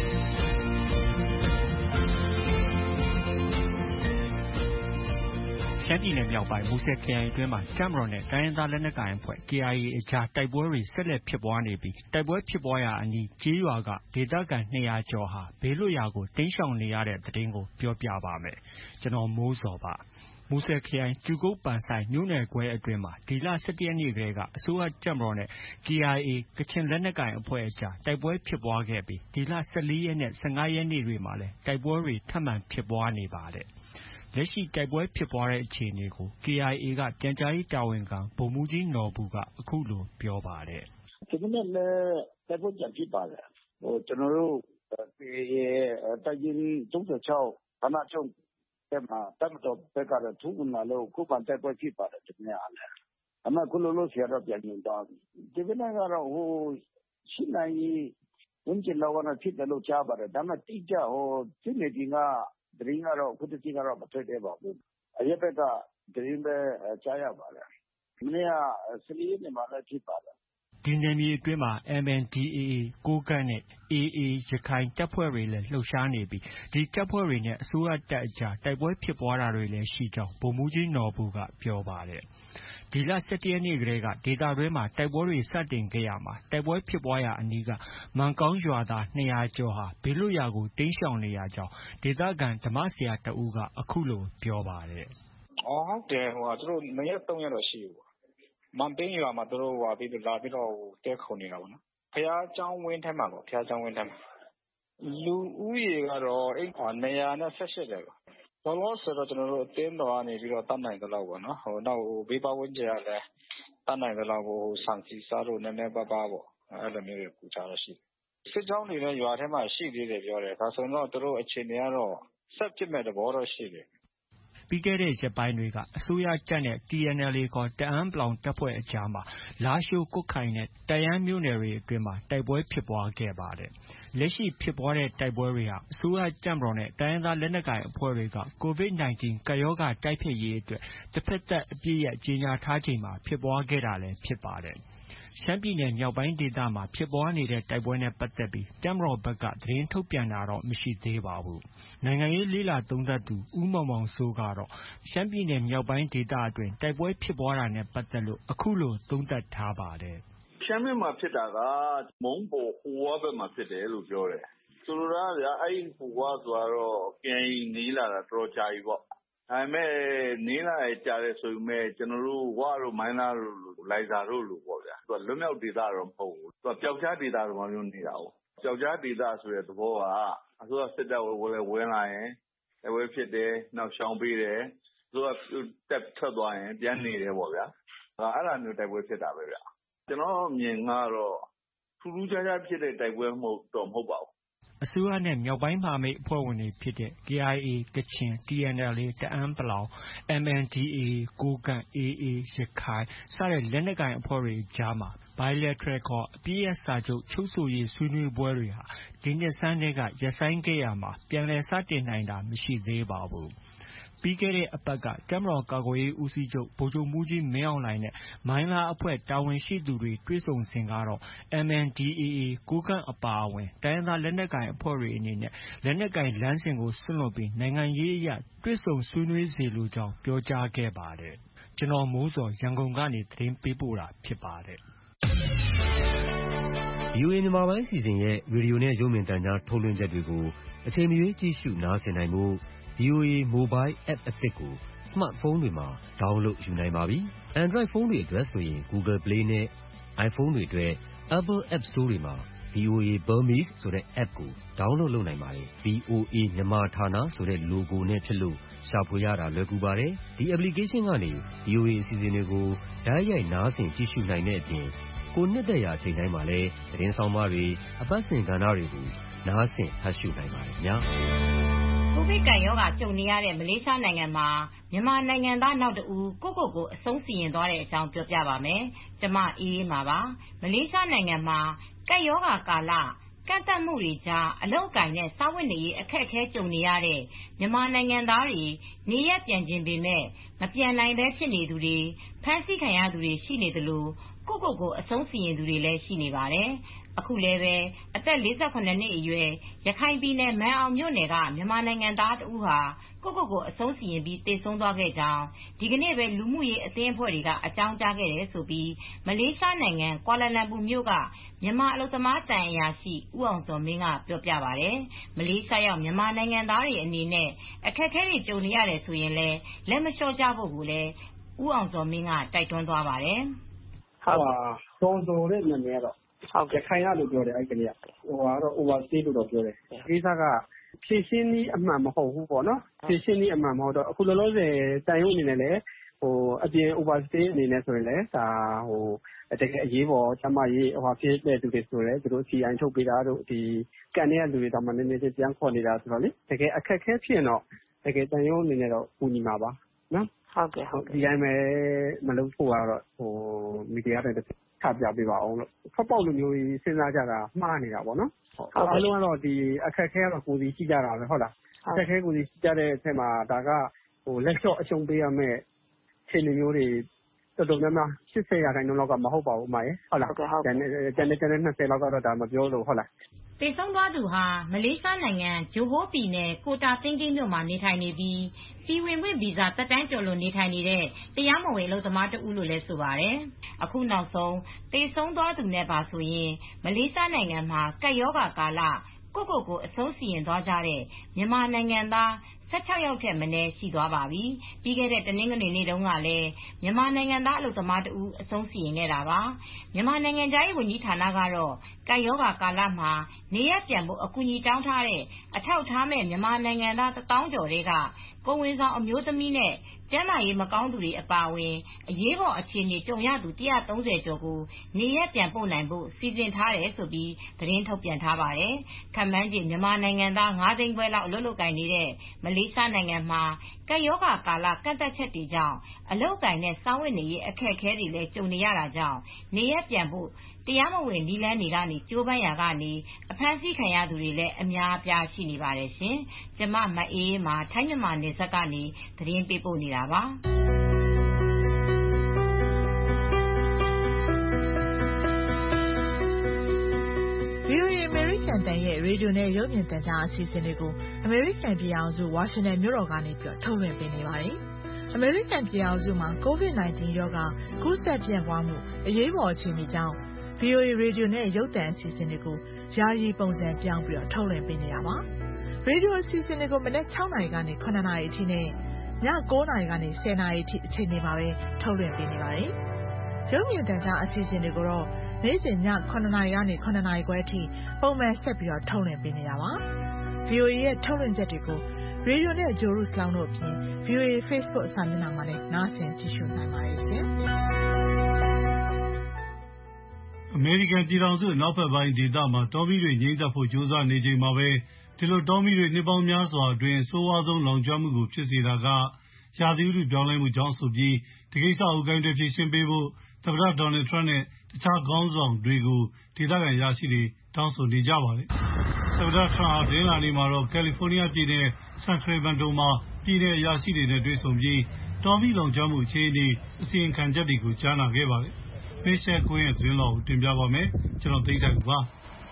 ရှမ်းပြည်နယ်မြောက်ပိုင်းမူဆယ်ခရိုင်အတွင်းမှာတပ်မတော်နဲ့တိုင်းရင်းသားလက်နက်ကိုင်အဖွဲ့ K I A အကြားတိုက်ပွဲတွေဆက်လက်ဖြစ်ပွားနေပြီးတိုက်ပွဲဖြစ်ပွားရာအနီးကျေးရွာကဒေသခံ၂၀၀ကျော်ဟာဘေးလွတ်ရာကိုတိမ်းရှောင်နေရတဲ့သတင်းကိုပြောပြပါမယ်။ကျွန်တော်မိုးစော်ပါမူဆယ်ခရိုင်ကျူကုတ်ပန်ဆိုင်မြို့နယ်ခွဲအတွင်းမှာဒီလ၁၁ရက်နေ့ကတည်းကအစိုးရတပ်မတော်နဲ့ K I A ကချင်လက်နက်ကိုင်အဖွဲ့အကြားတိုက်ပွဲဖြစ်ပွားခဲ့ပြီးဒီလ၁၄ရက်နဲ့၁၅ရက်နေ့တွေမှာလည်းတိုက်ပွဲတွေထပ်မံဖြစ်ပွားနေပါတယ်။လက်ရှိတိုက်ပွဲဖြစ်ပွားတဲ့အခြေအနေကို K I A ကပြန်ကြားရေးတာဝန်ခံဗိုလ်မှူးကြီးနော်ဘူကအခုလိုပြောပါတယ်။ဒီကနေ့လည်းတိုက်ပွဲပြန်ဖြစ်ပါတယ်။ဟိုကျွန်တော်တို့ K I A တပ်ရင်း၃၆ဌာနချုပ်အဲ့မှာတပ်မတော်ဘက်ကတော့ထုဝင်လာလို့ခုခံတိုက်ပွဲဖြစ်ပါတယ်ဒီနေ့အားလည်းအမှခုလုံးလို့ဆရာတော့ပြန်ညွှန်သွားပြီဒီကနေ့ကတော့ဟိုရှင်းနိုင်ဝန်ကျင်လောက်ကတော့ဖြစ်တယ်လို့ကြားပါတယ်ဒါပေမဲ့တိကျဟိုစစ်နေတင်ကဒရင်းကတော့ခုတတိကတော့မထွက်သေးပါဘူးအရက်ဘက်ကဒရင်းပဲကြားရပါတယ်မနေ့က၁၄ရက်နေ့မှာလည်းဖြစ်ပါတယ်ဒီနယ်မြေအတွင်းမှာ M N D A A ကိုးကန့်နဲ့ A A ရခိုင်တပ်ဖွဲ့တွေလည်းလှုပ်ရှားနေပြီးဒီတပ်ဖွဲ့တွေနဲ့အစိုးရတပ်အကြားတိုက်ပွဲဖြစ်ပွားတာတွေလည်းရှိကြောင်းဗိုလ်မှူးကြီးနော်ဘူကပြောပါတယ်။ဒီလ၁၁ရက်နေ့ကတည်းကဒေသတွင်းမှာတိုက်ပွဲတွေစတင်ခဲ့ရမှာတိုက်ပွဲဖြစ်ပွားရာအနီးကမန်ကောင်းရွာသား၂၀၀ကျော်ဟာဘေးလွတ်ရာကိုတိမ်းရှောင်နေရကြောင်းဒေသခံဓမ္မဆရာတဦးကအခုလိုပြောပါတယ်။အော်ဟုတ်တယ်ဟိုသူတို့၂ရက်၃ရက်တော့ရှိဘူးမန်ပင်းရွာမှာသူတို့ဟာပြီးလာပြီးတော့တဲခုံနေတာပေါ့နော်ဖះเจ้าဝင်းထဲမှာပေါ့ဖះเจ้าဝင်းထဲမှာလူဦးရေကတော့အဲ့၂၁၈တယ်ပေါ့ဘောလုံးဆိုတော့ကျွန်တော်တို့အတင်းတော်ကနေပြီးတော့တတ်နိုင်သလောက်ပေါ့နော်ဟိုနောက်ဘေးပဝန်းကျင်ကလည်းတတ်နိုင်သလောက်ဟိုဆန်စီစားလို့နည်းနည်းပါးပါးပေါ့အဲ့လိုမျိုးတွေပူချတော့ရှိစစ်ကြောင်းတွေလည်းရွာထဲမှာရှိသေးတယ်ပြောတယ်ဒါဆိုတော့သူတို့အခြေအနေကတော့ဆက်ဖြစ်မဲ့သဘောတော့ရှိတယ်ပြီးခဲ့တဲ့ရက်ပိုင်းတွေကအစိုးရတပ်နဲ့ T N L A ခေါ် တအန်း တပ်ဖွဲ့အကြားမှာလားရှိုး၊ ကွတ်ခိုင်နဲ့ တန့်ယန်းမြို့နယ်တွေအတွင်းမှာတိုက်ပွဲဖြစ်ပွားခဲ့ပါတယ်။ လက်ရှိဖြစ်ပွားတဲ့တိုက်ပွဲတွေဟာ အစိုးရတပ်မတော်နဲ့ တိုင်းရင်းသားလက်နက်ကိုင်အဖွဲ့တွေက COVID 19 ကပ်ရောဂါတိုက်ဖျက်ရေးအတွက် တဘက်သတ်အပစ်ရပ်ကြေညာထားချိန်မှာဖြစ်ပွားခဲ့တာလည်းဖြစ်ပါတယ်။ ရှမ်းပြည်နယ်မြောက်ပိုင်းဒေသမှာဖြစ်ပွားနေတဲ့တိုက်ပွဲနဲ့ပတ်သက်ပြီး တပ်မတော်ဘက်က သတင်းထုတ်ပြန်တာတော့ မရှိသေးပါဘူး။ နိုင်ငံရေးလေ့လာသုံးသပ်သူ ဦးမောင်မောင်စိုးကတော့ ရှမ်းပြည်နယ်မြောက်ပိုင်းဒေသအတွင်းတိုက်ပွဲဖြစ်ပွားတာနဲ့ပတ်သက်လို့ အခုလို သုံးသပ်ထားပါတယ်။ “ရှမ်းမြောက်မှာဖြစ်တာက မုန်းပေါ်၊ ဟိုဝါးဘက်မှာဖြစ်တယ်လို့ပြောတယ်။ ဆိုလိုတာကဗျာ အဲဒီဟိုဝါးဆိုတာကတော့ ကေအိုင်အေ နေလာတာတော်တော်ကြာပြီပေါ့။ ဒါပေမဲ့ နေလာတာကြာတယ်ဆိုပေမဲ့ ကျနော်တို့ ဝတို့ မိုင်းလားတို့လို လိုင်ဇာတို့လိုပေါ့ဗျာ။ သူကလွတ်မြောက်ဒေသတော့မဟုတ်ဘူး။ သူကပြောက်ကျားဒေသသဘောမျိုးနေတာကိုး။ ပြောက်ကျားဒေသဆိုတဲ့သဘောက အစိုးရစစ်တပ်ဝင်လာရင် တိုက်ပွဲဖြစ်တယ်။ နောက်ရှောင်ပေးတယ်။ အစိုးရတပ်ထွက်သွားရင် ပြန်နေတယ်ပေါ့ဗျာ။ အဲဒါမျိုးတိုက်ပွဲဖြစ်တာပဲဗျ။ ကျနော့်အမြင်ကတော့ ထူးထူးခြားခြားဖြစ်တဲ့တိုက်ပွဲတော့မဟုတ်ပါဘူး။ ” အစိုးရနဲ့ မြောက်ပိုင်းမဟာမိတ်အဖွဲ့ဝင်တွေဖြစ်တဲ့ K I A ကချင်၊ T N L A တအန်း ၊ M N D A ကိုးကန့်၊ A A ရခိုင်စတဲ့လက်နက်ကိုင်အဖွဲ့တွေအကြားမှာ Bilateral ခေါ် အပစ်ရပ်စာချုပ်ချုပ်ဆိုရေးဆွေးနွေးပွဲတွေဟာ ဒီနှစ်ဆန်းတည်းက ရပ်ဆိုင်းခဲ့ရာမှာ ပြန်လည်စတင်နိုင်တာမရှိသေးပါဘူး။ ပြီးခဲ့တဲ့အပတ်က တပ်မတော်ကာကွယ်ရေးဦးစီးချုပ် ဗိုလ်ချုပ်မှူးကြီးမင်းအောင်လှိုင်နဲ့ မိုင်းလားအဖွဲ့တာဝန်ရှိသူတွေတွေ့ဆုံစဉ်ကတော့ M N D A A ကိုးကန့်အပါအဝင် တိုင်းရင်းသားလက်နက်ကိုင်အဖွဲ့တွေအနေနဲ့ လက်နက်ကိုင်လမ်းစဉ်ကိုစွန့်လွှတ်ပြီး နိုင်ငံရေးအရတွေ့ဆုံဆွေးနွေးစေလိုကြောင်း ပြောကြားခဲ့ပါတယ်။ ကျွန်တော်မိုးဇော် ရန်ကုန်ကနေ သတင်းပေးပို့ထားတာဖြစ်ပါတယ်။ဗွီအိုအေမြန်မာပိုင်းအစီအစဉ်ရဲ့ ရေဒီယိုနဲ့ရုပ်မြင်သံကြားထုတ်လွှင့်ချက်တွေကို အချိန်မရွေးကြည့်ရှုနားဆင်နိုင်ဖို့ ဗွီအိုအေ Mobile App အသစ်ကို စမတ်ဖုန်းတွေမှာ download ယူနိုင်ပါပြီ။ Android ဖုန်းတွေအတွက်ဆိုရင် Google Play နဲ့ iPhone တွေအတွက် Apple App Store တွေမှာ ဗွီအိုအေ Burmese ဆိုတဲ့ app ကို download လုပ်နိုင်ပါတယ်။ ဗွီအိုအေ မြန်မာဌာနဆိုတဲ့ logo နဲ့ဖြစ်လို့ ရှာဖွေရတာလွယ်ကူပါတယ်။ ဒီ application ကနေ ဗွီအိုအေအစီအစဉ်တွေကို တိုက်ရိုက်နားဆင်ကြည့်ရှုနိုင်တဲ့အပြင် ကိုယ်နှစ်သက်ရာအချိန်တိုင်းမှာလည်း သတင်းဆောင်းပါးတွေ၊ အပတ်စဉ်ကဏ္ဍတွေကို နားဆင်ဖတ်ရှုနိုင်ပါတယ်ခင်ဗျာ။ကိုဗစ်ကပ်ရောဂါကြုံနေရတဲ့မလေးရှားနိုင်ငံမှာမြန်မာနိုင်ငံသားနောက်တဦးကိုယ့်ကိုယ်ကိုအဆုံးစီရင်သွားတဲ့အကြောင်းပြောပြပါမယ်။ ကျမအေးအေးမာပါ။ မလေးရှားနိုင်ငံမှာကပ်ရောဂါကာလကန့်သတ်မှုတွေကြားအလုပ်အကိုင်နဲ့စားဝတ်နေရေးအခက်အခဲကြုံနေရတဲ့မြန်မာနိုင်ငံသားတွေနေရပ်ပြန်ချင်ပေမဲ့မပြန်နိုင်ဘဲဖြစ်နေသူတွေဖမ်းဆီးခံရသူတွေရှိနေသလိုကိုယ့်ကိုယ်ကိုအဆုံးစီရင်သူတွေလည်းရှိနေပါတယ်။ အခုလည်းပဲအသက် လေးဆယ်ခုနှစ် နှစ်အရွယ်ရခိုင်ပြည်နယ်မာန်အောင်မြို့နယ်ကမြန်မာနိုင်ငံသားတဦးဟာကိုယ့်ကိုယ်ကိုအဆုံးစီရင်ပြီးသေဆုံးသွားခဲ့ကြောင်းဒီကနေ့ပဲလူမှုရေးအသင်းအဖွဲ့တွေကအကြောင်းကြားခဲ့တယ်လို့မလေးရှားနိုင်ငံကွာလာလမ်ပူမြို့ကမြန်မာအလုပ်သမားသံအရာရှိဦးအောင်ဇော်မင်းကပြောပြပါတယ်။ မလေးရှားရောက်မြန်မာနိုင်ငံသားတွေအနေနဲ့အခက်အခဲတွေကြုံနေရတယ်ဆိုရင်လည်းလက်မလျှော့ကြဖို့လည်းဦးအောင်ဇော်မင်းကတိုက်တွန်းသွားပါတယ်။ဟုတ်ပါဇော်ဇော်တဲ့နာမည်ကတော့ရခိုင်ကလို့ပြောတယ်အဲဒီကလေးကဟိုကတော့ overstay လို့တော့ပြောတယ်ကိစ္စကဖြည့်ရှင်းနည်းအမှန်မဟုတ်ဘူးပေါ့နော်ဖြည့်ရှင်းနည်းအမှန်မဟုတ်တော့အခုလောလောဆယ်တန်ရုံးအနေနဲ့လည်းဟိုအပြင် overstay အနေနဲ့ဆိုရင်လည်းဒါဟိုတကယ်အရေးပေါ်ကျမရေးဟိုဖြစ်တဲ့သူတွေဆိုလည်းသူတို့ စီ အိုင် ထုတ်ပေးတာတို့ဒီကန်တဲ့လူတွေတောင်မှနည်းနည်းချင်းပြန်ခေါ်နေတာဆိုတော့လေတကယ်အခက်အခဲဖြစ်ရင်တော့တကယ်တန်ရုံးအနေနဲ့တော့ကူညီမှာပါနော်ဟုတ်ကဲ့ဟုတ်ဒီတိုင်းပဲမလုပ်ဖို့ကတော့ဟိုမီဒီယာတွေချပြပေးပါအောင်လို့ဖောက်ပေါက်လူမျိုးကြီးစဉ်းစားကြတာမှားနေတာပေါ့နော်အားလုံးကတော့ဒီအခက်အခဲကတော့ကိုယ်စီရှိကြတာပဲဟုတ်လားအခက်အခဲကိုယ်စီရှိကြတဲ့အထက်မှာဒါကဟိုလက်လျှော့အရှုံးပေးရမယ်ခြေနေမျိုးတွေတော်တော်များများရှစ်ဆယ်ရာခိုင်နှုန်းလောက်ကမဟုတ်ပါဘူးအမရေဟုတ်လားကျန်တဲ့ကျန်တဲ့ကျန်တဲ့နှစ်ဆယ်လောက်ကတော့ဒါမပြောလို့ဟုတ်လားသေဆုံးသွားသူဟာမလေးရှားနိုင်ငံဂျိုဟိုးပြည်နယ်ကိုတာတင်းတင်းမြို့မှာနေထိုင်နေပြီးပြည်ဝင်ခွင့်ဗီဇာသက်တမ်းကျော်လွန်နေထိုင်နေတဲ့တရားမဝင်အလုပ်သမားတဦးလို့လည်းဆိုပါတယ်။အခုနောက်ဆုံးသေဆုံးသွားသူနဲ့ပါဆိုရင်မလေးရှားနိုင်ငံမှာကပ်ရောဂါကာလကိုယ့်ကိုယ်ကိုအဆုံးစီရင်သွားကြတဲ့မြန်မာနိုင်ငံသားဆယ့်ခြောက်ယောက်ထက်မနည်းရှိသွားပါပြီ။ပြီးခဲ့တဲ့တနင်္ဂနွေနေ့တုန်းကလည်းမြန်မာနိုင်ငံသားအလုပ်သမားတဦးအဆုံးစီရင်ခဲ့တာပါ။မြန်မာနိုင်ငံခြားရေးဝန်ကြီးဌာနကတော့ကပ်ရောဂါကာလမှာနေရပ်ပြန်ဖို့အကူအညီတောင်းထားတဲ့အထောက်အထားမဲ့မြန်မာနိုင်ငံသားတစ်သောင်းကျော်ထဲကကိုယ်ဝန်ဆောင်အမျိုးသမီးနဲ့ကျန်းမာရေးမကောင်းသူတွေအပါအဝင်အရေးပေါ်အခြေအနေကြုံရသူတစ်ရာသုံးဆယ်ကျော်ကိုနေရပ်ပြန်ပို့နိုင်ဖို့စီစဉ်ထားတယ်လို့သတင်းထုတ်ပြန်ထားပါတယ်။ခန့်မှန်းခြေမြန်မာနိုင်ငံသား ငါးသိန်းခွဲလောက်အလုပ်လုပ်ကိုင်နေတဲ့မလေးရှားနိုင်ငံမှာကပ်ရောဂါကာလကန့်သတ်ချက်တွေကြောင့်အလုပ်အကိုင်နဲ့စားဝတ်နေရေးအခက်အခဲတွေလည်းကြုံနေရတာကြောင့်နေရပ်ပြန်ဖို့တရားမဝင်နည်းလမ်းတွေကနေကြိုးပမ်းရာကနေအဖမ်းဆီးခံရသူတွေလည်းအများအပြားရှိနေပါတယ်ရှင်။ကျမမအေးအေးမာထိုင်းမြန်မာနယ်စပ်ကနေသတင်းပေးပို့နေတာပါ။ဗွီအိုအေ အမေရိကန်တန်ရဲ့ရေဒီယိုနဲ့ရုပ်မြင်သံကြားအစီအစဉ်တွေကိုအမေရိကန်ပြည်ထောင်စုဝါရှင်တန်မြို့တော်ကနေပြီးထုတ်လွှင့်ပေးနေပါတယ်။အမေရိကန်ပြည်ထောင်စုမှာ ကိုဗစ် ၁၉ ရောဂါကူးစက်ပြန့်ပွားမှုအရေးပေါ်အခြေအနေကြောင့် ဗွီအိုအေရေဒီယိုနဲ့ရုပ်သံအစီအစဉ်တွေကိုယာယီပုံစံပြောင်းပြီးထုတ်လွှင့်ပေးနေတာပါ။ရေဒီယိုအစီအစဉ်တွေကိုမနက် ၆ နာရီကနေ ၇ နာရီအထိနဲ့ည ၉ နာရီကနေ ၁၀ နာရီအထိအချိန်တွေမှာပဲထုတ်လွှင့်ပေးနေပါတယ်။ရုပ်မြင်သံကြားအစီအစဉ်တွေကိုတော့နေ့စဉ်ည ၇ နာရီကနေ ၇ နာရီခွဲအထိပုံမှန်ဆက်ပြီးထုတ်လွှင့်ပေးနေတာပါ။ ဗွီအိုအေရဲ့ထုတ်လွှင့်ချက်တွေကိုရေဒီယိုနဲ့ဂျိုရုစလောင်းတို့အပြင် ဗွီအိုအေ Facebook စာမျက်နှာမှာလည်းနားဆင်ကြည့်ရှုနိုင်ပါတယ်ရှင်။အမေရိကန်ပြည်ထောင်စုအနောက်ဘက်ပိုင်းဒေသမှာတောမီးတွေငြိမ်းသတ်ဖို့ကြိုးစားနေချိန်မှာပဲဒီလိုတောမီးတွေနှစ်ပေါင်းများစွာအတွင်းဆိုးဝါးဆုံးလောင်ကျွမ်းမှုကိုဖြစ်စေတာကရာသီဥတုပြောင်းလဲမှုကြောင့်ဆိုပြီးဒီကိစ္စကိုကိုင်တွယ်ဖြေရှင်းပေးဖို့သမ္မတဒေါ်နယ်ထရမ့်နဲ့တခြားခေါင်းဆောင်တွေကိုဒေသခံရရှိတွေတောင်းဆိုနေကြပါတယ်။သမ္မတထရမ့်ဟာသတင်းလာနေမှာတော့ကယ်လီဖိုးနီးယားပြည်နယ်ဆန်ခရမန်တိုမှာပြည်နယ်အရာရှိတွေနဲ့တွေ့ဆုံပြီးတောမီးလောင်ကျွမ်းမှုအခြေအနေအစီရင်ခံချက်တွေကိုကြားနာခဲ့ပါတယ်။ဖေရှယ်ကွင်းရဲ့သတင်းတော်ကိုတင်ပြပါမယ်။ကျွန်တော်သိဆိုင်ပါ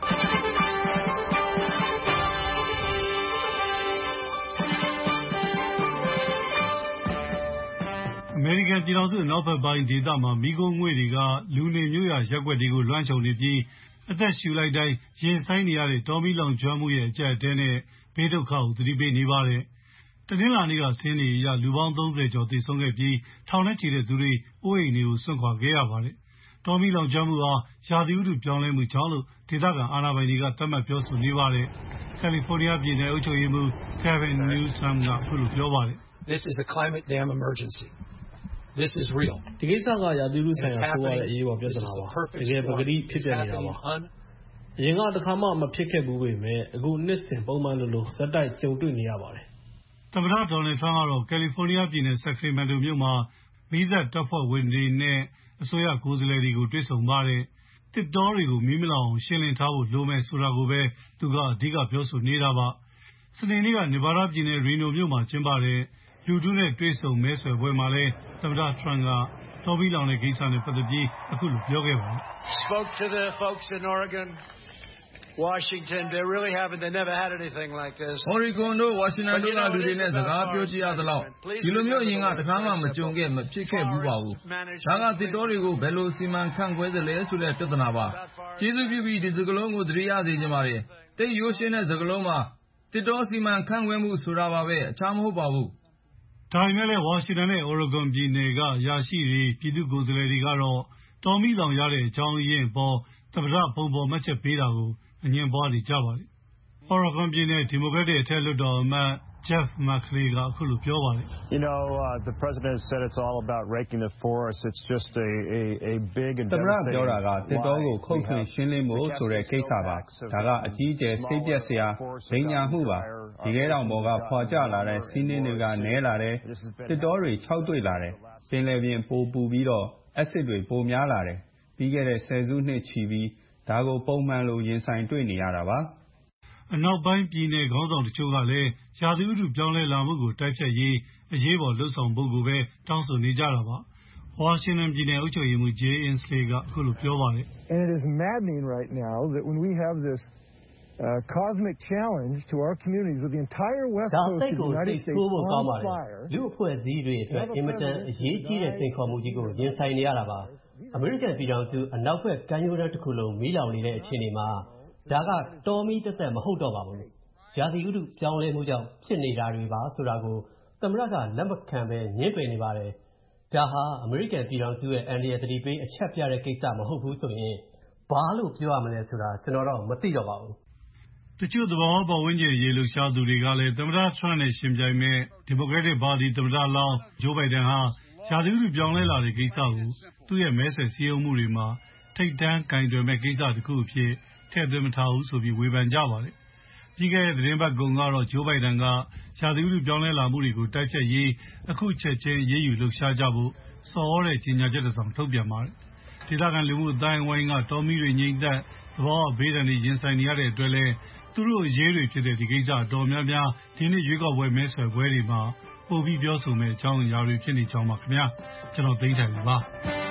အမေရိကန်ပြည်ထောင်စုအနောက်ဘက်ပိုင်းဒေသမှာမိခိုးငွေ့တွေကလူနေမျိုးရာရက်ွက်တွေကိုလွှမ်းခြုံနေပြီးအသက်ရှူလိုက်တိုင်းရင်ဆိုင်နေရတဲ့တောမီးလောင်ကျွမ်းမှုရဲ့အကျပ်အတည်းနဲ့ဘေးဒုက္ခကိုသတိပေးနေပါတယ်။တနင်္လာနေ့ကဆင်းနေရလူပေါင်းသုံးဆယ်ကျော်သေဆုံးခဲ့ပြီးထောင်နဲ့ချီတဲ့သူတွေအိုးအိမ်တွေကိုစွန့်ခွာခဲ့ရပါတယ်။တောမီးလောင်ကျွမ်းမှုဟာရာသီဥတုပြောင်းလဲမှုကြောင့်လို့ဒေသခံအာဏာပိုင်တွေကသတ်မှတ်ပြောဆိုနေပါတယ်။ကယ်လီဖိုးနီးယားပြည်နယ်အုပ်ချုပ်ရေးမှူး Gavin Newsom ကအခုလိုပြောပါတယ်။ This is a climate dam emergency. This is real. ဒီကိစ္စကရာသီဥတုဆိုင်ရာဆိုးဝါးတဲ့အရေးပေါ်ပြဿနာပါ။တကယ်ပကတိဖြစ်ပျက်နေတာပါ။အရင်ကတခါမှမဖြစ်ခဲ့ဘူးပေမဲ့အခုနှစ်စဉ်ပုံမှန်လိုလိုဇက်တိုက်ကြုံတွေ့နေရပါတယ်။သမ္မတဒေါ်နယ်ထရမ့်ကတော့ကယ်လီဖိုးနီးယားပြည်နယ်ဆန်ခရမန်တိုမြို့မှာမီးသတ်တပ်ဖွဲ့ဝင်တွေနဲ့အစိုးရကိုယ်စားလှယ်တွေကိုတွေ့ဆုံပါတယ်။တစ်တောတွေကိုမီးမလောင်အောင်ရှင်းလင်းထားဖို့လိုမယ်ဆိုတာကိုပဲသူကအဓိကပြောဆိုနေတာပါ။စနေနေ့ကနေဗားဒါးပြည်နယ်ရီနိုမြို့မှာကျင်းပတဲ့လူထုနဲ့တွေ့ဆုံမဲဆွယ်ပွဲမှာလည်းသမ္မတထရမ့်ကတောမီးလောင်တဲ့ကိစ္စနဲ့ပတ်သက်ပြီးအခုလိုပြောခဲ့ပါတယ်။ Spoke to the folks in Oregon, Washington. They really haven't. They never had anything like this. Oregon တို့ Washington တို့ကလူတွေနဲ့စကားပြောကြရသလောက်ဒီလိုမျိုးအရင်ကတခါမှမကြုံခဲ့မဖြစ်ခဲ့ဘူးပါဘူး။ဒါကတစ်တောတွေကိုဘယ်လိုစီမံခန့်ခွဲသလဲဆိုတဲ့ပြဿနာပါ။ကျေးဇူးပြုပြီးဒီစကားလုံးကိုသတိရစေချင်ပါတယ်။တိတ်ရိုးရှင်းတဲ့စကားလုံးမှာတစ်တောစီမံခန့်ခွဲမှုဆိုတာပါပဲအခြားမဟုတ်ပါဘူး။ဒါပေမဲ့လည်းဝါရှင်တန်နဲ့ Oregon ပြည်နယ်ကရရှိတွေပြည်သူ့ကိုယ်စားလှယ်တွေကတော့တော်မီလောင်ရတဲ့အကြောင်းရင်းပေါ်သမ္မတပုံပေါ်မှတ်ချက်ပေးတာကိုအငြင်းပွားနေကြပါတယ်။ Oregon ပြည်နယ်ဒီမိုကရက်တစ်အထက်လွှတ်တော်အမတ် Jeff Merkley ကအခုလိုပြောပါတယ်။ You know, uh, the president said it's all about raking the forest. It's just a a a big and သမ္မတပြောတာကတစ်တောကိုခုတ်ထွင်ရှင်းလင်းဖို့ဆိုတဲ့ကိစ္စပါ။ဒါကအကြီးအကျယ်စိတ်ပျက်စရာလိမ်ညာမှုပါ။ဒီကဲတောင်ပေါ်ကဖွာကျလာတဲ့စီးနှင်းတွေကနဲလာတယ်။တစ်တောတွေခြောက်သွေ့လာတယ်။ပင်လယ်ပြင်ပိုပူပြီးတော့အက်ဆစ်တွေပိုများလာတယ်။ပြီးခဲ့တဲ့ဆယ်စုနှစ်ချီပြီးဒါကိုပုံမှန်လိုရင်ဆိုင်တွေ့နေရတာပါ။အနောက်ပိုင်းပြည်နယ်ခေါင်းဆောင်တချို့ကလည်းရာသီဥတုပြောင်းလဲလာမှုကိုတိုက်ဖျက်ရေးအရေးပေါ်လှုံ့ဆော်ဖို့ကိုပဲတောင်းဆိုနေကြတာပါ။ဝါရှင်တန်ပြည်နယ်အုပ်ချုပ်ရေးမှူး Jay Inslee ကအခုလိုပြောပါတယ်။ And it is maddening right now that when we have this uh, cosmic challenge to our communities with the entire west coast of the United States on fire လူအဖွဲ့အစည်းတွေအတွက်အင်မတန်အရေးကြီးတဲ့စိန်ခေါ်မှုကြီးကိုရင်ဆိုင်နေရတာပါ။အမေရိကန်ပြည်ထောင်စုအနောက်ဘက်ကမ်းရိုးတန်းတစ်ခုလုံးမီးလောင်နေတဲ့အခြေအနေမှာဒါကတော်မီတစ်သက်မဟုတ်တော့ပါဘူး။ရာသီဥတုပြောင်းလဲမှုကြောင့်ဖြစ်နေတာတွေပါဆိုတာကိုသမ္မတကလက်မခံပဲညှင်းပယ်နေပါတယ်။ဒါဟာအမေရိကန်ပြည်ထောင်စုရဲ့အန်ဒီရဲ့သတိပေးအချက်ပြတဲ့ကိစ္စမဟုတ်ဘူးဆိုရင်ဘာလို့ပြောရမလဲဆိုတာကျွန်တော်တော့မသိတော့ပါဘူး။တချို့သဘာဝပတ်ဝန်းကျင်ရေးလှုပ်ရှားသူတွေကလည်းသမ္မတထရမ့်နဲ့ရှင်ပြိုင်မဲ့ဒီမိုကရက်တစ်ပါတီသမ္မတလောင်းဂျိုးဘိုင်ဒန်ဟာရာသီဥတုပြောင်းလဲလာတဲ့ကိစ္စကိုသူ့ရဲ့မဲဆွယ်စည်းရုံးမှုတွေမှာထိပ်တန်းကင်တွယ်မဲ့ကိစ္စတစ်ခုအဖြစ်ထည့်သွင်းမထားဘူးဆိုပြီးဝေဖန်ကြပါတယ်။ပြီးခဲ့တဲ့သတင်းပတ်ကုန်ကတော့ဂျိုးဘိုင်ဒန်ကရာသီဥတုပြောင်းလဲလာမှုတွေကိုတိုက်ဖျက်ရေးအခုချက်ချင်းရေးယူလှုပ်ရှားကြဖို့စော်တဲ့ကြေညာချက်တစ်စောင်ထုတ်ပြန်ပါတယ်ဒေသခံလူမှုအတိုင်းအဝိုင်းကတော်မီတွေငြိမ်သက်သဘောဘေးဒဏ်တွေရင်ဆိုင်နေရတဲ့အတွက်လည်းသူတို့ရေးတွေဖြစ်တဲ့ဒီကိစ္စအတော်များများဒီနေ့ရွေးကောက်ပွဲမဲဆွယ်ပွဲတွေမှာပို့ပြီးပြောဆိုမဲ့အကြောင်းအရာတွေဖြစ်နေကြောင်းပါခင်ဗျာကျွန်တော်သိမ်းထိုင်ပါ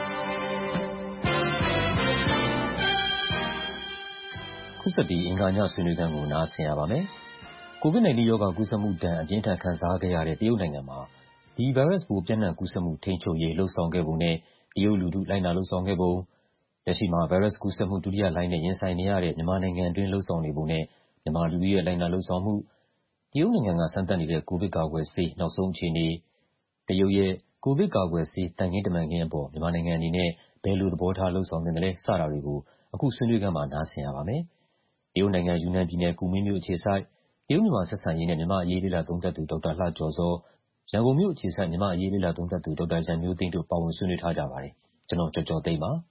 ခုဆက်ပြီးအင်္ဂါညဆွေးနွေးခန်းကိုနားဆင်ရပါမယ်။ ကိုဗစ် ၁၉ ရောဂါကူးစက်မှုဒဏ်အပြင်းထန်ခံစားခဲ့ရတဲ့တရုတ်နိုင်ငံမှာဒီဗိုင်းရပ်စ်ပိုးပြန့်နှံ့ကူးစက်မှုထိန်းချုပ်ရေးလှုံ့ဆော်ခဲ့ပုံနဲ့တရုတ်လူထုလိုက်နာလှုံ့ဆော်ခဲ့ပုံလက်ရှိမှာဗိုင်းရပ်စ်ကူးစက်မှုဒုတိယလှိုင်းနဲ့ရင်ဆိုင်နေရတဲ့မြန်မာနိုင်ငံအတွင်းလှုံ့ဆော်နေပုံနဲ့မြန်မာလူထုရဲ့လိုက်နာလှုံ့ဆော်မှုတရုတ်နိုင်ငံကစမ်းသပ်နေတဲ့ကိုဗစ်ကာကွယ်ဆေးနောက်ဆုံးအခြေအနေတရုတ်ရဲ့ကိုဗစ်ကာကွယ်ဆေးတန်ခင်းတမန်ခင်းအပေါ်မြန်မာနိုင်ငံအနေနဲ့ဘယ်လိုသဘောထားလှုံ့ဆော်နေသလဲစတာတွေကိုအခုဆွေးနွေးခန်းမှာနားဆင်ရပါမယ်။တရုတ်နိုင်ငံယူနန်ပြည်နယ်ကူမင်းမြို့အခြေစိုက်တရုတ်မြန်မာဆက်ဆံရေးနဲ့မြန်မာအရေးလေ့လာသုံးသပ်သူဒေါက်တာလှကျော်စောရန်ကုန်မြို့အခြေစိုက်မြန်မာအရေးလေ့လာသုံးသပ်သူဒေါက်တာရန်မျိုးသိန်းတို့ပါဝင်ဆွေးနွေးထားကြပါတယ်။ကျွန်တော်ကျော်ကျော်သိန်းပါ။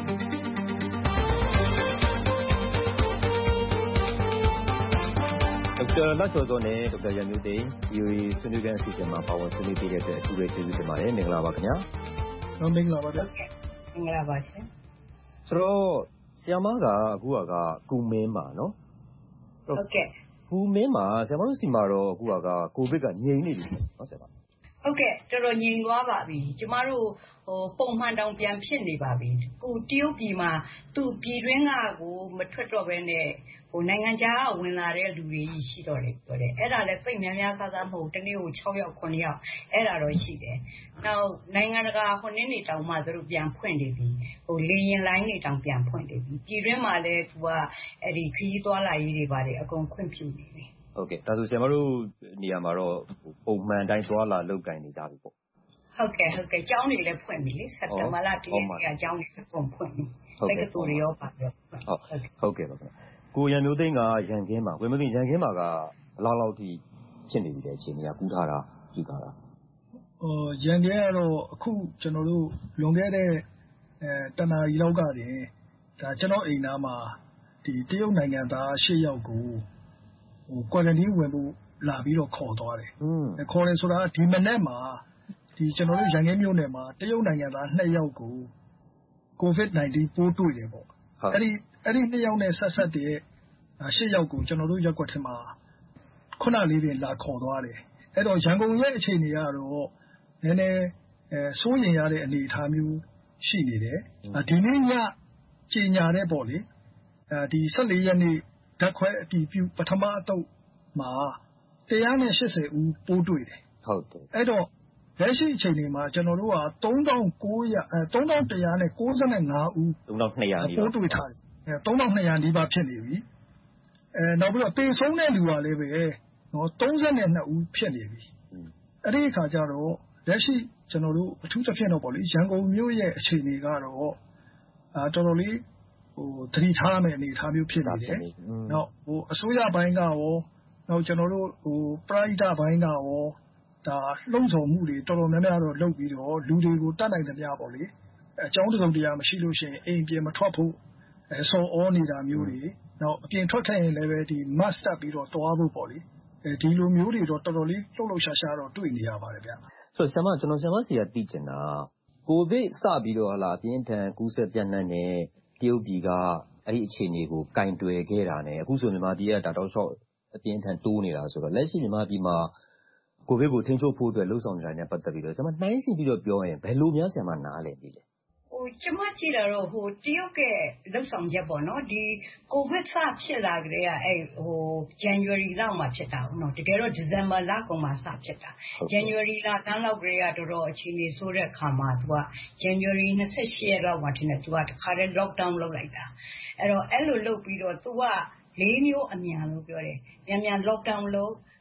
ဒေါက်တာလှကျော်စောနဲ့ဒေါက်တာရန်မျိုးသိန်း ဗွီအိုအေ ဆွေးနွေးခန်းအစီအစဉ်မှာပါဝင်ဆွေးနွေးပေးတဲ့အတွက်အထူးပဲကျေးဇူးတင်ပါတယ်။မင်္ဂလာပါခင်ဗျာ။ဟုတ်မင်္ဂလာပါဗျာ။မင်္ဂလာပါရှင်။ဆိုတော့ဆရာမကအခုကကူမင်းမှာနော်။ဟုတ်ကဲ့။ကူမင်းမှာဆရာမတို့စီမှာတော့အခုကကိုဗစ်ကငြိမ်နေပြီနော်ဆရာမ။ဟုတ်ကဲ့တော်တော်ငြိမ်သွားပါပြီကျမတို့ဟိုပုံမှန်တောင်ပြန်ဖြစ်နေပါပြီကိုတရုတ်ပြည်မှာသူ့ပြည်တွင်းကကိုမထွက်တော့ဘဲနဲ့ဟိုနိုင်ငံခြားကဝင်လာတဲ့လူတွေရှိတော့တယ်ပြောတယ်အဲ့ဒါလည်းစိတ်များများဆဆမဟုတ်တနေ့ကို၆ယောက်ခုနှစ်ယောက်အဲ့ဒါတော့ရှိတယ်နောက်နိုင်ငံတကာဟိုနေ့နေတောင်မှသူတို့ပြန်ဖွင့်နေပြီဟိုလေရင်လိုင်းတွေတောင်ပြန်ဖွင့်နေပြီပြည်တွင်းမှာလည်းသူကအဲ့ဒီခရီးသွားလာရေးတွေပါတယ်အကုန်ခွင့်ပြုနေတယ်ဟုတ်ကဲ့ဒါဆိုဆရာမတို့နေရာမှာတော့ပုံမှန်တိုင်းသွားလာလုပ်ကိုင်နေကြပြီပေါ့ဟုတ်ကဲ့ဟုတ်ကဲ့ကျောင်းတွေလည်းဖွင့်ပြီလေစက်တင်ဘာလတရက်နေ့ကကျောင်းတွေအကုန်ဖွင့်ပြီတက္ကသိုလ်တွေရောပါပြောဟုတ်ဟုတ်ကဲ့ပါခင်ဗျကိုရန်မျိုးသိန်းကရန်ကင်းမှာကိုရန်မျိုးသိန်းရန်ကင်းမှာကဘလောက်လောက်ထိဖြစ်နေပြီတဲ့အခြေအနေကကူးထားတာယူထားတာဟိုရန်ကင်းကတော့အခုကျွန်တော်တို့လွန်ခဲ့တဲ့အဲတနာရီလောက်ကတည်းဒါကျွန်တော်အိမ်သားမှာဒီတရုတ်နိုင်ငံသား၈ယောက်ကိုဟိုကွာရန်တင်းဝင်ဖို့လာပြီးတော့ခေါ်သွားတယ်။ခေါ်တယ်ဆိုတာဒီမနေ့မှာဒီကျွန်တော်တို့ရန်ကင်းမြို့နယ်မှာတရုတ်နိုင်ငံသား၂ယောက်ကိုကိုဗစ်၁၉ပိုးတွေ့တယ်ပေါ့။အဲ့ဒီအဲ့ဒီ၂ယောက်နဲ့ဆက်ဆက်တဲ့၈ယောက်ကိုကျွန်တော်တို့ရက်ကွက်ထဲမှာခုနလေးတွေလာခေါ်သွားတယ်။အဲ့တော့ရန်ကုန်ရဲ့အခြေအနေကတော့နည်းနည်းအဲစိုးရင်ရတဲ့အနေအထားမျိုးရှိနေတယ်။ဒီနေ့ညကြေညာတဲ့ပေါ့လေ။အဲဒီ၁၄ရက်နေ့ဓာတ်ခွဲအတည်ပြုပထမအသုတ်မှာ၁၈၀ဦးပိုးတွေ့တယ်။ဟုတ်တယ်။အဲ့တော့လက်ရှိအချိန်ဒီမှာကျွန်တော်တို့က၃၁၉၅ဦး၃၂၀၀နီးပါးပိုးတွေ့ထားတယ်။အဲ၃၂၀၀နီးပါးဖြစ်နေပြီ။အဲနောက်ပြီးတော့သေဆုံးတဲ့လူကလည်းပဲနော်၃၂ဦးဖြစ်နေပြီ။အဲ့ဒီအခါကျတော့လက်ရှိကျွန်တော်တို့အထူးသဖြင့်တော့ပေါ့လေရန်ကုန်မြို့ရဲ့အခြေအနေကတော့အာတော်တော်လေးဟိုသတိထားမယ်အနေအထားမျိုးဖြစ်နေတယ်။နောက်ဟိုအစိုးရဘိုင်းကရောနောက်ကျွန်တော်တို့ဟိုပရိဒတ်ဘိုင်းကရောဒါလှုံ့ဆော်မှုတွေတော်တော်များများတော့လုပ်ပြီးတော့လူတွေကိုတတ်နိုင်သမျှပေါ့လေအကြောင်းတစုံတရာမရှိလို့ရှိရင်အိမ်ပြင်မထွက်ဖို့အစောအောနေတာမျိုးတွေနောက်အပြင်ထွက်ခဲ့ရင်လည်းပဲဒီ mask တပ်ပြီးတော့တွားဖို့ပေါ့လေအဲဒီလိုမျိုးတွေတော့တော်တော်လေးလှုပ်လှုပ်ရှားရှားတော့တွေ့နေရပါတယ်ဗျ။ဆိုတော့ဆရာမကျွန်တော်ဆရာမစီကသိချင်တာကိုဗစ်စပြီးတော့ဟလာအပြင်းထန်ကူးစက်ပြန့်နှံ့တဲ့တရုတ်ပြည်ကအဲ့ဒီအခြေအနေကိုကင်တွယ်ခဲ့တာနဲ့အခုဆိုမြန်မာပြည်ကဒါတော့ဆော့အပြင်းထန်တိုးနေတာဆိုတော့လက်ရှိမြန်မာပြည်မှာကိုဗစ်ကိုထိန်းချုပ်ဖို့အတွက်လှုံ့ဆော်နေတာနဲ့ပတ်သက်ပြီးတော့ဆရာမနှိုင်းယှဉ်ပြီးတော့ပြောရင်ဘယ်လိုများဆရာမနားလည်ပြီလဲဟိုကျမကြည့်တာတော့ဟိုတရုတ်ကလှုပ်ဆောင်ချက်ပေါ့နော်ဒီကိုဗစ်စဖြစ်လာကြတဲ့အဲဟို January လောက်မှာဖြစ်တာဟုတ်နော်တကယ်တော့ December လကုန်မှာစဖြစ်တာ January လဆန်းလောက်ကလေးကတော်တော်အခြေအနေဆိုးတဲ့အခါမှာသူက January ၂၈ရက်လောက်မှာထင်တယ်သူကတခါတည်း lockdown လုပ်လိုက်တာအဲ့တော့အဲ့လိုလုပ်ပြီးတော့သူကလေးမျိုးအမြန်လို့ပြောတယ်မြန်မြန် lockdown လုပ်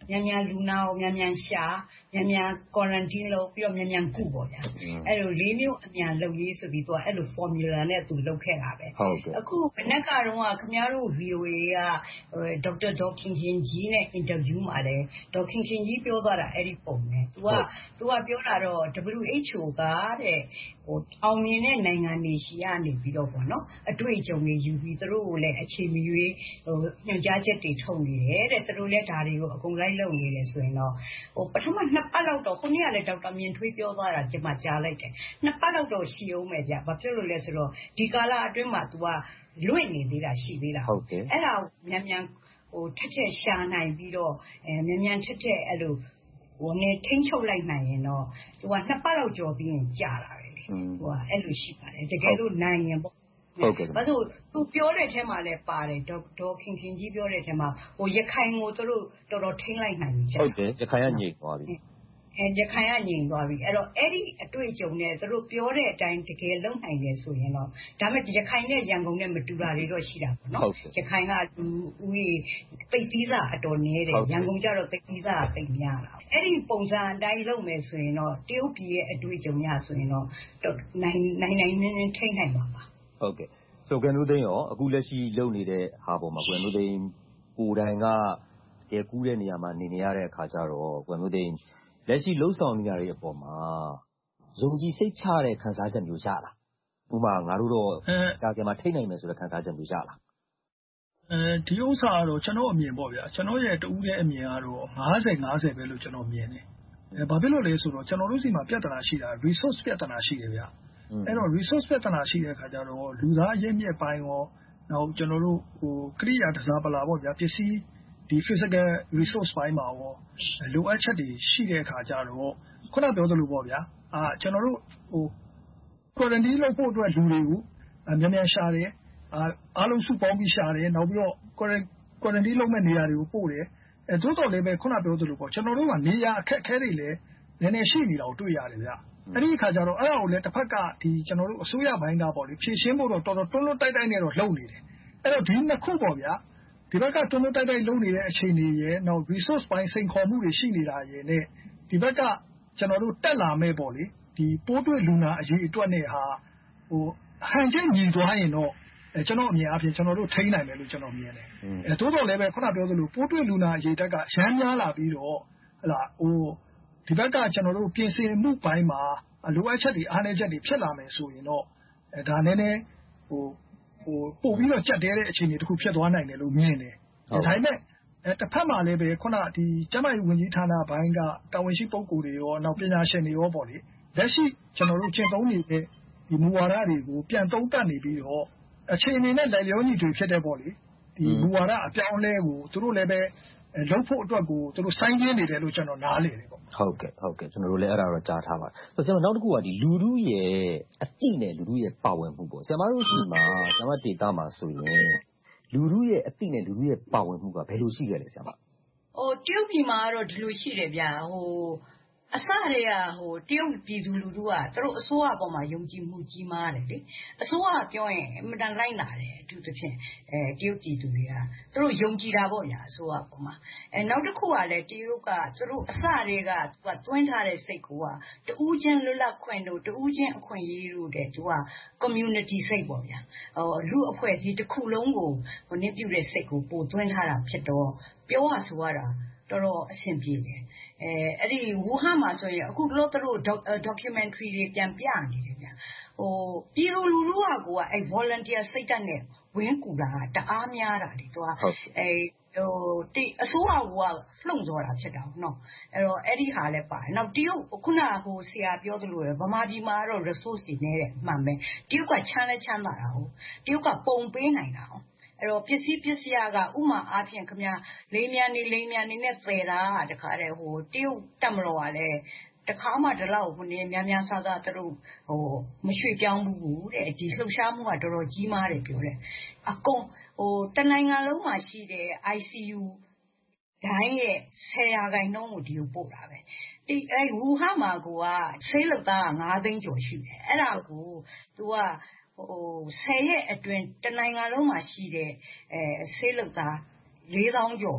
မြန်မြန်လူနာကိုမြန်မြန်ရှာမြန်မြန် quarantine လုပ်ပြီးတော့မြန်မြန်ကုပေါ့ဗျာအဲ့လိုလေးမျိုးအမြန်လုပ်ရေးဆိုပြီးသူကအဲ့လို formula နဲ့သူလုပ်ခဲ့တာပဲအခုမနေ့ကတော့ခင်ဗျားတို့ V O A ကဒေါက်တာဒေါ်ခင်ခင်ကြီးနဲ့ interview မှာလဲဒေါ်ခင်ခင်ကြီးပြောသွားတာအဲ့ဒီပုံနဲ့သူကသူကပြောတာတော့ W H O ကတဲ့ဟိုအောင်မြင်တဲ့နိုင်ငံတွေရှိရနေပြီးတော့ပေါ့နော်အတွေ့အကြုံတွေယူပြီးသူတို့ကိုလည်းအခြေမရွေးဟိုညွှန်ကြားချက်တွေထုတ်နေတယ်တဲ့သူတို့လည်းဒါတွေကိုအကုန်လိုက်လုပ်နေတယ်ဆိုရင်တော့ဟိုပထမနှစ်ပတ်လောက်တော့ခုနေ့ကလည်းဒေါက်တာမြင့်ထွေးပြောသွားတာကျွန်မကြားလိုက်တယ်နှစ်ပတ်လောက်တော့ရှိအောင်မယ်ဗျဘာဖြစ်လို့လဲဆိုတော့ဒီကာလအတွင်းမှာ तू ကလွင့်နေသေးတာရှိသေးတာဟုတ်တယ်အဲ့ဒါမြန်မြန်ဟိုထက်ထက်ရှာနိုင်ပြီးတော့အဲမြန်မြန်ထက်ထက်အဲ့လိုဟိုနဲ့ထိန်းချုပ်လိုက်နိုင်ရင်တော့ तू ကနှစ်ပတ်လောက်ကြော်ပြီးရင်ကြာလာတယ်လေဟိုကအဲ့လိုရှိပါတယ်တကယ်လို့နိုင်ရင်ပေါ့ဟုတ်ကဲ့ဘာလို့သူပြောတဲ့အထဲမှာလည်းပါတယ်ဒေါ်ခင်ခင်ကြီးပြောတဲ့အထဲမှာဟိုရခိုင်ကိုသူတို့တော်တော်ထိန်းလိုက်နိုင်ပြီဟုတ်တယ်ရခိုင်ကညိတ်သွားပြီအဲရခိုင်ကညိတ်သွားပြီအဲ့တော့အဲ့ဒီအတွေ့အကြုံနဲ့သူတို့ပြောတဲ့အတိုင်းတကယ်လုံနိုင်တယ်ဆိုရင်တော့ဒါပေမဲ့ရခိုင်နဲ့ရန်ကုန်နဲ့မတူတာတွေတော့ရှိတာပေါ့နော်ရခိုင်ကလူဦးရေပိတ်သီးစာအတော်နည်းတယ်ရန်ကုန်ကျတော့ပိတ်သီးစာပိတ်များတာအဲ့ဒီပုံစံအတိုင်းလုပ်မယ်ဆိုရင်တော့တရုတ်ပြည်ရဲ့အတွေ့အကြုံရဆိုရင်တော့နိုင်နိုင်နိုင်နင်းနင်းထိန်းနိုင်ပါပါဟုတ်ကဲ့ဆိုကွယ်မျိုးသိန်းရောအခုလက်ရှိလုပ်နေတဲ့ဟာပေါ်မှာကွယ်မျိုးသိန်းကိုယ်တိုင်ကတကယ်ကူးတဲ့နေရာမှာနေနေရတဲ့အခါကျတော့ကွယ်မျိုးသိန်းလက်ရှိလှုပ်ဆောင်နေရတဲ့အပေါ်မှာယုံကြည်စိတ်ချတဲ့ခံစားချက်မျိုးရလားဥပမာငါတို့တော့ကြာကြမှာထိနိုင်မယ်ဆိုတဲ့ခံစားချက်မျိုးရလားအဲဒီဥစ္စာကတော့ကျွန်တော်အမြင်ပေါ့ဗျာကျွန်တော်ရဲ့တူးတဲ့အမြင်ကတော့၅၀ ၅၀ပဲလို့ကျွန်တော်မြင်တယ်အဲဘာဖြစ်လို့လဲဆိုတော့ကျွန်တော်တို့စီမှာပြဿနာရှိတာ resource ပြဿနာရှိတယ်ဗျာအဲ့တော့ resource ပြဿနာရှိတဲ့အခါကျတော့လူသားအရင်းမြစ်ပိုင်းရောနောက်ကျွန်တော်တို့ဟိုကရိယာတစားပလာပေါ့ဗျာပစ္စည်းဒီ physical resource ပိုင်းမှာရောလိုအပ်ချက်တွေရှိတဲ့အခါကျတော့ခုနပြောသလိုပေါ့ဗျာအာကျွန်တော်တို့ဟို quarantine လုပ်ဖို့အတွက်လူတွေကိုမြန်မြန်ရှာတယ်အာအားလုံးစုပေါင်းပြီးရှာတယ်နောက်ပြီးတော့ quarantine လုပ်မဲ့နေရာတွေကိုပို့တယ်အဲသို့တော်လည်းပဲခုနပြောသလိုပေါ့ကျွန်တော်တို့ကနေရာအခက်အခဲတွေလည်းနည်းနည်းရှိနေတာကိုတွေ့ရတယ်ဗျာအဲ့ဒီအခါကျတော့အဲ့ဒါကိုလည်းတစ်ဖက်ကဒီကျွန်တော်တို့အစိုးရဘိုင်းကပေါ့လေဖြည့်ရှင်းဖို့တော့တော်တော်တွန်းတွန်းတိုက်တိုက်နဲ့တော့လုပ်နေတယ်အဲ့တော့ဒီနှစ်ခုပေါ့ဗျာဒီဘက်ကတွန်းတွန်းတိုက်တိုက်လုပ်နေတဲ့အခြေအနေရဲ့နောက် resource ပိုင်းစိန်ခေါ်မှုတွေရှိနေတာရဲ့နဲ့ဒီဘက်ကကျွန်တော်တို့တက်လာမဲ့ပေါ့လေဒီပိုးတွေ့လူနာအရေးအတွက်နဲ့ဟာဟိုဟန်ချက်ညီသွားရင်တော့အဲကျွန်တော်အမြင်အပြင်ကျွန်တော်တို့ထိန်းနိုင်မယ်လို့ကျွန်တော်မြင်တယ်အဲတိုးတော်လည်းပဲခုနပြောသလိုပိုးတွေ့လူနာအရေးတက်ကရမ်းများလာပြီးတော့ဟလာဟိုဒီဘက်ကကျွန်တော်တို့ပြင်ဆင်မှုပိုင်းမှာလိုအပ်ချက်တွေအားနည်းချက်တွေဖြစ်လာမယ်ဆိုရင်တော့အဲဒါနည်းနည်းဟိုဟိုပို့ပြီးတော့ကြက်တဲတဲ့အခြေအနေတစ်ခုဖြစ်သွားနိုင်တယ်လို့မြင်တယ်ဒါပေမဲ့အဲတစ်ဖက်မှာလည်းပဲခုနဒီကျန်းမာရေးဝန်ကြီးဌာနဘိုင်းကတာဝန်ရှိပုဂ္ဂိုလ်တွေရောနောက်ပညာရှင်တွေရောပေါ့လေလက်ရှိကျွန်တော်တို့ကျင့်သုံးနေတဲ့ဒီမူဝါဒတွေကိုပြန်သုံးသပ်နေပြီးတော့အခြေအနေနဲ့လိုက်လျောညီတွေဖြစ်တဲ့ပေါ့လေဒီမူဝါဒအပြောင်းအလဲကိုသူတို့လည်းပဲလုပ်ဖို့အတွက်ကိုသူတို့စိုင်းပြင်းနေတယ်လို့ကျွန်တော်နားလည်တယ်ပေါ့ဟုတ်ကဲ့ဟုတ်ကဲ့ကျွန်တော်တို့လည်းအဲ့ဒါတော့ကြားထားပါတယ်ဆိုတော့နောက်တစ်ခုကဒီလူထုရဲ့အတိနဲ့လူထုရဲ့ပါဝင်မှုပေါ့ဆရာမတို့ရှိမှာဆရာမဒေတာမှာဆိုရင်လူထုရဲ့အတိနဲ့လူထုရဲ့ပါဝင်မှုကဘယ်လိုရှိခဲ့လဲဆရာမဟိုတရုတ်ပြည်မှာတော့ဒီလိုရှိတယ်ဗျာဟိုအစတွေကဟိုတရုတ်ပြည်သူလူထုကသူတို့အစိုးရအပေါ်မှာယုံကြည်မှုကြီးမားတယ်လေအစိုးရပြောရင်အမှန်တန်လိုက်လာတယ်အထူးသဖြင့်အဲတရုတ်ပြည်သူတွေကသူတို့ယုံကြည်တာပေါ့ညာအစိုးရအပေါ်မှာအဲနောက်တစ်ခုကလည်းတရုတ်ကသူတို့အစတွေကသူကတွင်းထားတဲ့စိတ်ကိုကတူးချင်းလွတ်လပ်ခွင့်တို့တူးချင်းအခွင့်အရေးတို့တဲ့သူက community စိတ်ပေါ့ဗျာဟိုလူအဖွဲ့အစည်းတစ်ခုလုံးကိုဟိုနည်းပြုတဲ့စိတ်ကိုပို့တွင်းထားတာဖြစ်တော့ပြောရဆိုရတာတော်တော်အဆင်ပြေတယ်အဲအဲ့ဒီဝူဟန်မှာဆိုရင်အခုလို့သူတို့ documentary တွေပြန်ပြနေတယ်ဗျဟိုပြည်သူလူထုကကိုကအဲ volunteer စိတ်ဓာတ်နဲ့ဝင်ကူတာတအားများတာလေသူကအဲဟိုတိအစိုးရကလှုံ့ဆော်တာဖြစ်တာနော်အဲ့တော့အဲ့ဒီဟာလည်းပါတယ်နောက်တရုတ်ခုနဟိုဆရာပြောသလိုပဲဗမာပြည်မှာတော့ resource တွေနဲ့တဲ့မှန်ပဲတရုတ်ကချမ်းလဲချမ်းသာတာဟုတ်တရုတ်ကပုံပေးနိုင်တာဟုတ်အဲ့တော့ပစ္စည်းပစ္စယကဥမာအားဖြင့်ခမလိမ်မြန်နေလိမ်မြန်နေနဲ့သေတာတခါတည်းဟိုတရုတ်တက်မလို့ကလည်းတခါမှဒီလောက်ဟိုနေများများဆဆသူတို့ဟိုမရွှေ့ပြောင်းဘူးတဲ့ဒီလှုပ်ရှားမှုကတော်တော်ကြီးမားတယ်ပြောတယ်အကုန်ဟိုတနိုင်ငံလုံးမှာရှိတဲ့ I C U ဒိုင်းရဲ့ဆယ်ရာခိုင်နှုန်းကိုဒီကိုပို့တာပဲဒီအဲဝူဟန်မှာကိုကဆေးလုပ်သားက၅သိန်းကျော်ရှိတယ်အဲ့ဒါကို तू ကဟိုဆယ်ရက်အတွင်းတနိုင်ငံလုံးမှာရှိတဲ့အဲဆေးလုပ်သား၄သောင်းကျော်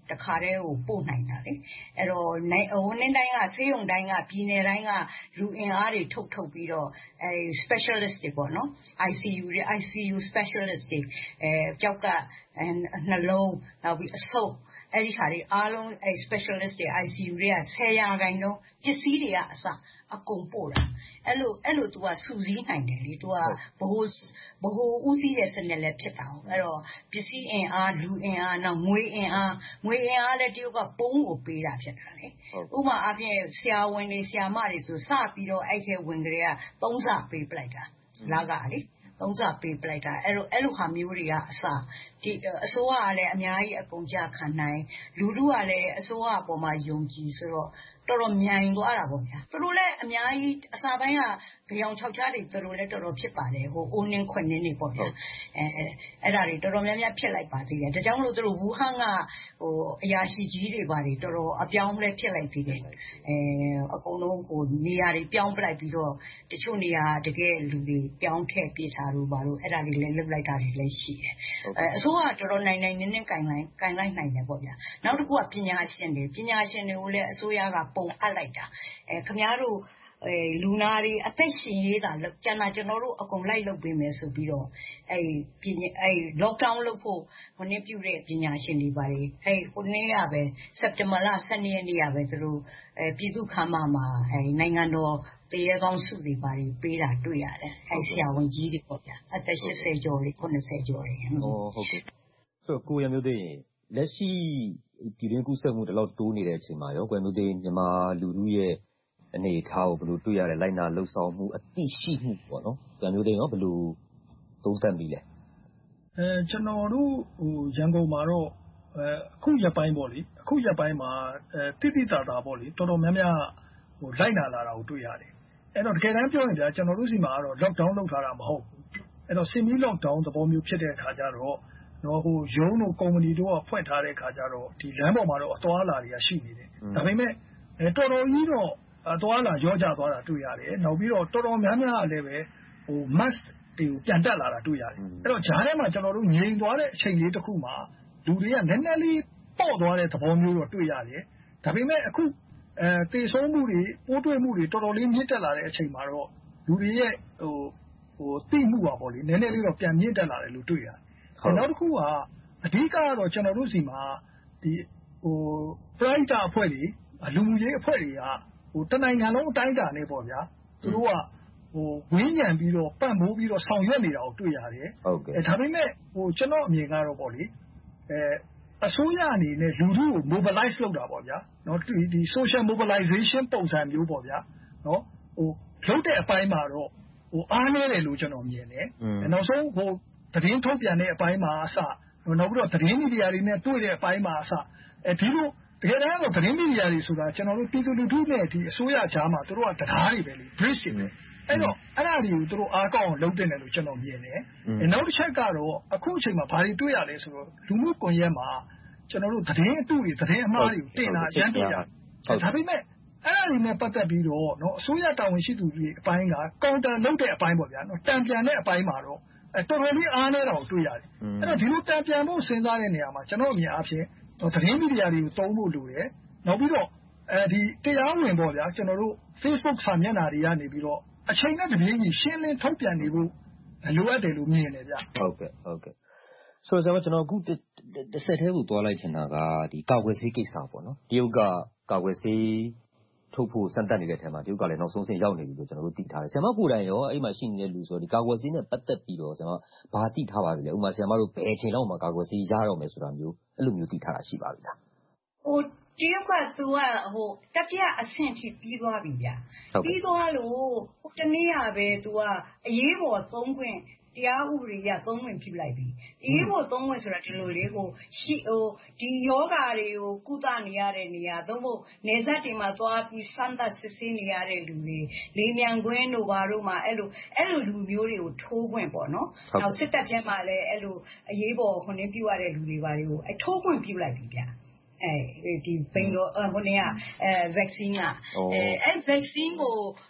တခါတည်းကိုပို့နိုင်တာလေအဲ့တော့ဟိုနေ့တိုင်းကဆေးရုံတိုင်းကပြည်နယ်တိုင်းကလူအင်အားတွေထုတ်ထုတ်ပြီးတော့အဲ specialist တွေပေါ့နော် I C U တွေ I C U specialist တွေအဲကြောက်ကနှလုံးနောက်ပြီးအဆုတ်အဲ့ဒီခါတွေအားလုံးအဲ specialist တွေ I C U တွေကဆယ်ရာခိုင်နှုန်းပစ္စည်းတွေကအစအကုန်ပို့တာအဲ့လိုအဲ့လို तू ကစူးစီးနိုင်တယ်လေ तू ကဘိုးဘိုးဦးစီးတဲ့စနစ်လည်းဖြစ်တာဟုတ်အဲ့တော့ပစ္စည်းအင်အားလူအင်အားနောက်ငွေအင်အားငွေအင်အားလည်းတရုတ်ကပုံးကိုပေးတာဖြစ်တာလေဥပမာအပြင်ဆရာဝန်တွေဆရာမတွေဆိုစပြီးတော့အဲ့ထဲဝင်ကြတဲ့သုံးဆပေးပလိုက်တာလာကလေသုံးဆပေးပလိုက်တာအဲ့လိုအဲ့လိုဟာမျိုးတွေကအစဒီအစိုးရကလည်းအများကြီးအကုန်ကြခံနိုင်လူလူကလည်းအစိုးရအပေါ်မှာယုံကြည်ဆိုတော့တော်တော်မြိုင်သွားတာပေါ့ဗျာသူတို့လည်းအများကြီးအစာပိုင်းကကြောင်၆ချားတွေသူတို့လည်းတော်တော်ဖြစ်ပါတယ်ဟိုအိုးနင်းခွနင်းနေပေါ့ဗျာအဲအဲ့ဒါတွေတော်တော်များများဖြစ်လိုက်ပါသေးတယ်ဒါကြောင့်မလို့သူတို့ဝူဟန်ကဟိုအရာရှိကြီးတွေပါတယ်တော်တော်အပြောင်းလဲဖြစ်လိုက်သေးတယ်အဲအကုန်လုံးဟိုနေရာတွေပြောင်းပလိုက်ပြီးတော့တချို့နေရာတကယ်လူတွေပြောင်းထည့်ပြထားလို့ပါလို့အဲ့ဒါတွေလည်းလုပ်လိုက်တာတွေလည်းရှိတယ်အဲအစိုးရတော်တော်နိုင်နိုင်နင်းနင်းကင်လိုင်းကင်လိုက်နိုင်တယ်ပေါ့ဗျာနောက်တစ်ခုကပညာရှင်တွေပညာရှင်တွေကိုလည်းအစိုးရကပုံအပ်လိုက်တာအဲခင်ဗျားတို့အဲလူနာတွေအသက်ရှင်ရေးတာကျန်တာကျွန်တော်တို့အကုန်လိုက်လုပ်ပေးမယ်ဆိုပြီးတော့အဲပညာအဲ lockdown လုပ်ဖို့ဟိုနေ့ပြုတဲ့ပညာရှင်တွေပါတယ်အဲဟိုနေ့ကပဲစက်တင်ဘာလ၁၂ရက်နေ့ကပဲသူတို့အဲပြည်သူ့ခမ်းမမှာအဲနိုင်ငံတော်တရေကောင်းစုတွေပါတယ်ပေးတာတွေ့ရတယ်အဲဆရာဝန်ကြီးတွေပေါ့ဗျာအသက်၈၀ကျော်လေး၉၀ကျော်လေးဟုတ်ဟုတ်ကဲ့ဆိုတော့ကိုရမျိုးသိရင်လက်ရှိဒီရင်းကူးစက်မှုတလောက်တိုးနေတဲ့အချိန်မှာရောကိုရမျိုးသိမြန်မာလူထုရဲ့အနေထားကိုဘယ်လိုတွေ့ရလဲလိုက်နာလှုပ်ဆောင်မှုအသိရှိမှုပေါ့နော်ကိုရမျိုးသိရောဘယ်လိုသုံးသပ်မိလဲအဲကျွန်တော်တို့ဟိုရန်ကုန်မှာတော့အဲအခုရက်ပိုင်းပေါ့လေအခုရက်ပိုင်းမှာအဲတိတိတသာပေါ့လေတော်တော်များများဟိုလိုက်နာလာတာကိုတွေ့ရတယ်အဲ့တော့တကယ်တမ်းပြောရင်ဗျာကျွန်တော်တို့စီမှာကတော့ lockdown လုပ်ထားတာမဟုတ်ဘူးအဲ့တော့ semi lockdown သဘောမျိုးဖြစ်တဲ့အခါကျတော့နော်ဟိုရုံးတို့ကုမ္ပဏီတို့ကဖွင့်ထားတဲ့အခါကျတော့ဒီလမ်းပေါ်မှာတော့အသွားအလာတွေကရှိနေတယ်ဒါပေမဲ့အဲတော်တော်ကြီးတော့အသွားအလာရောကြသွားတာတွေ့ရတယ်နောက်ပြီးတော့တော်တော်များများလည်းပဲဟို mask တွေကိုပြန်တက်လာတာတွေ့ရတယ်အဲ့တော့ဂျားထဲမှာကျွန်တော်တို့ငြိမ်သွားတဲ့အချိန်လေးတစ်ခုမှာလူတွေကနည်းနည်းလေးပေါ့သွားတဲ့သဘောမျိုးတော့တွေ့ရတယ်ဒါပေမဲ့အခုအဲတေဆုံးမှုတွေပိုးတွေ့မှုတွေတော်တော်လေးမြင့်တက်လာတဲ့အချိန်မှာတော့လူတွေရဲ့ဟိုဟိုသိမှုပါပေါ့လေနည်းနည်းလေးတော့ပြန်မြင့်တက်လာတယ်လို့တွေ့ရတယ်နောက်တစ်ခုကအဓိကကတော့ကျွန်တော်တို့စီမှာဒီဟို private အဖွဲ့တွေလူမှုရေးအဖွဲ့တွေကဟိုတနိုင်ငံလုံးအတိုင်းအတာနဲ့ပေါ့ဗျာသူတို့ကဟိုဝင်းညံပြီးတော့ပံ့ပိုးပြီးတော့ဆောင်ရွက်နေတာကိုတွေ့ရတယ်ဟုတ်ကဲ့အဲဒါပေမဲ့ဟိုကျွန်တော်အမြင်ကတော့ပေါ့လေအဲအစိုးရအနေနဲ့လူထုကို mobilize လုပ်တာပေါ့ဗျာနော်ဒီဒီ social mobilization ပုံစံမျိုးပေါ့ဗျာနော်ဟိုလုပ်တဲ့အပိုင်းမှာတော့ဟိုအားနည်းတယ်လို့ကျွန်တော်မြင်တယ်နောက်ဆုံးဟိုသတင်းထုတ်ပြန်တဲ့အပိုင်းမှာအစနောက်ပြီးတော့သတင်းမီဒီယာတွေနဲ့တွေ့တဲ့အပိုင်းမှာအစအဲဒီလိုတကယ်တမ်းတော့သတင်းမီဒီယာတွေဆိုတာကျွန်တော်တို့ပြည်သူလူထုနဲ့ဒီအစိုးရကြားမှာတို့ကတရားတွေပဲလေ bridge တွေပဲအဲ့တော့အဲ့ဒါတွေကိုတို့အားကောင်းအောင်လုပ်တင်တယ်လို့ကျွန်တော်မြင်တယ်နောက်တစ်ချက်ကတော့အခုအချိန်မှာဘာတွေတွေ့ရလဲဆိုတော့လူမှုကွန်ရက်မှာကျွန်တော်တို့သတင်းအတုတွေသတင်းအမှားတွေကိုတင်တာရမ်းတွေ့ရတယ်ဒါပေမဲ့အဲ့ဒါတွေနဲ့ပတ်သက်ပြီးတော့နော်အစိုးရတာဝန်ရှိသူတွေအပိုင်းကကောင်တာလုပ်တဲ့အပိုင်းပေါ့ဗျာနော်တံပြန်တဲ့အပိုင်းမှာတော့အဲတော်တော်လေးအားနည်းတာကိုတွေ့ရတယ်အဲ့တော့ဒီလိုတံပြန်ဖို့စဉ်းစားတဲ့နေရာမှာကျွန်တော်အမြင်အဖြစ်သတင်းမီဒီယာတွေကိုတုံးဖို့လိုတယ်နောက်ပြီးတော့အဲဒီတရားဝင်ပေါ့ဗျာကျွန်တော်တို့ Facebook စာမျက်နှာတွေကနေပြီးတော့အချိန်နဲ့တပြေးညီရှင်းလင်းထုတ်ပြန်နေဖို့လိုအပ်တယ်လို့မြင်တယ်ဗျဟုတ်ကဲ့ဟုတ်ကဲ့ဆိုတော့ကျွန်တော်အခုတစ်ဆက်တည်းကိုတွားလိုက်ချင်တာကဒီကာကွယ်ဆေးကိစ္စပေါ့နော်တရုတ်ကကာကွယ်ဆေးထုတ်ဖို့စံတက်နေတဲ့ထဲမှာတရုတ်ကလည်းနောက်ဆုံးဆင့်ရောက်နေပြီလို့ကျွန်တော်တို့သိထားတယ်ဆရာမကိုယ်တိုင်ရောအဲ့မှာရှိနေတဲ့လူဆိုဒီကာကွယ်ဆေးနဲ့ပတ်သက်ပြီးတော့ဆရာမဘာသိထားပါလဲဥပမာဆရာမတို့ဘယ်အချိန်လောက်မှကာကွယ်ဆေးရတော့မယ်ဆိုတာမျိုးအဲ့လိုမျိုးသိထားတာရှိပါပြီလားဟိုတရုတ်ကသူကဟိုတတိယအဆင့်ထိပြီးသွားပြီဗျပြီးသွားလို့ဟိုတနေ့ကပဲသူကအရေးပေါ်သုံးခွင့်တရားဥပဒေရသုံးခွင့်ပြုလိုက်ပြီအရေးပေါ်သုံးခွင့်ဆိုတာဒီလိုလေဟိုရှိဟိုဒီယောဂါတွေကိုကုသနေရတဲ့နေရာသို့မဟုတ်နေဆက်တွေမှာသွားပြီးစမ်းသပ်စစ်ဆေးနေရတဲ့လူတွေလေမြန်ခွင်းတို့ဘာတို့မှာအဲ့လိုအဲ့လိုလူမျိုးတွေကိုထိုးခွင့်ပေါ့နော်နောက်စစ်တပ်ထဲမှာလည်းအဲ့လိုအရေးပေါ်ခွင့်ပြုရတဲ့လူတွေဘာတွေကိုအထိုးခွင့်ပြုလိုက်ပြီဗျအဲဒီဘင်္ဂေါဟိုနေကအဲ vaccine ကအဲအဲ vaccine ကို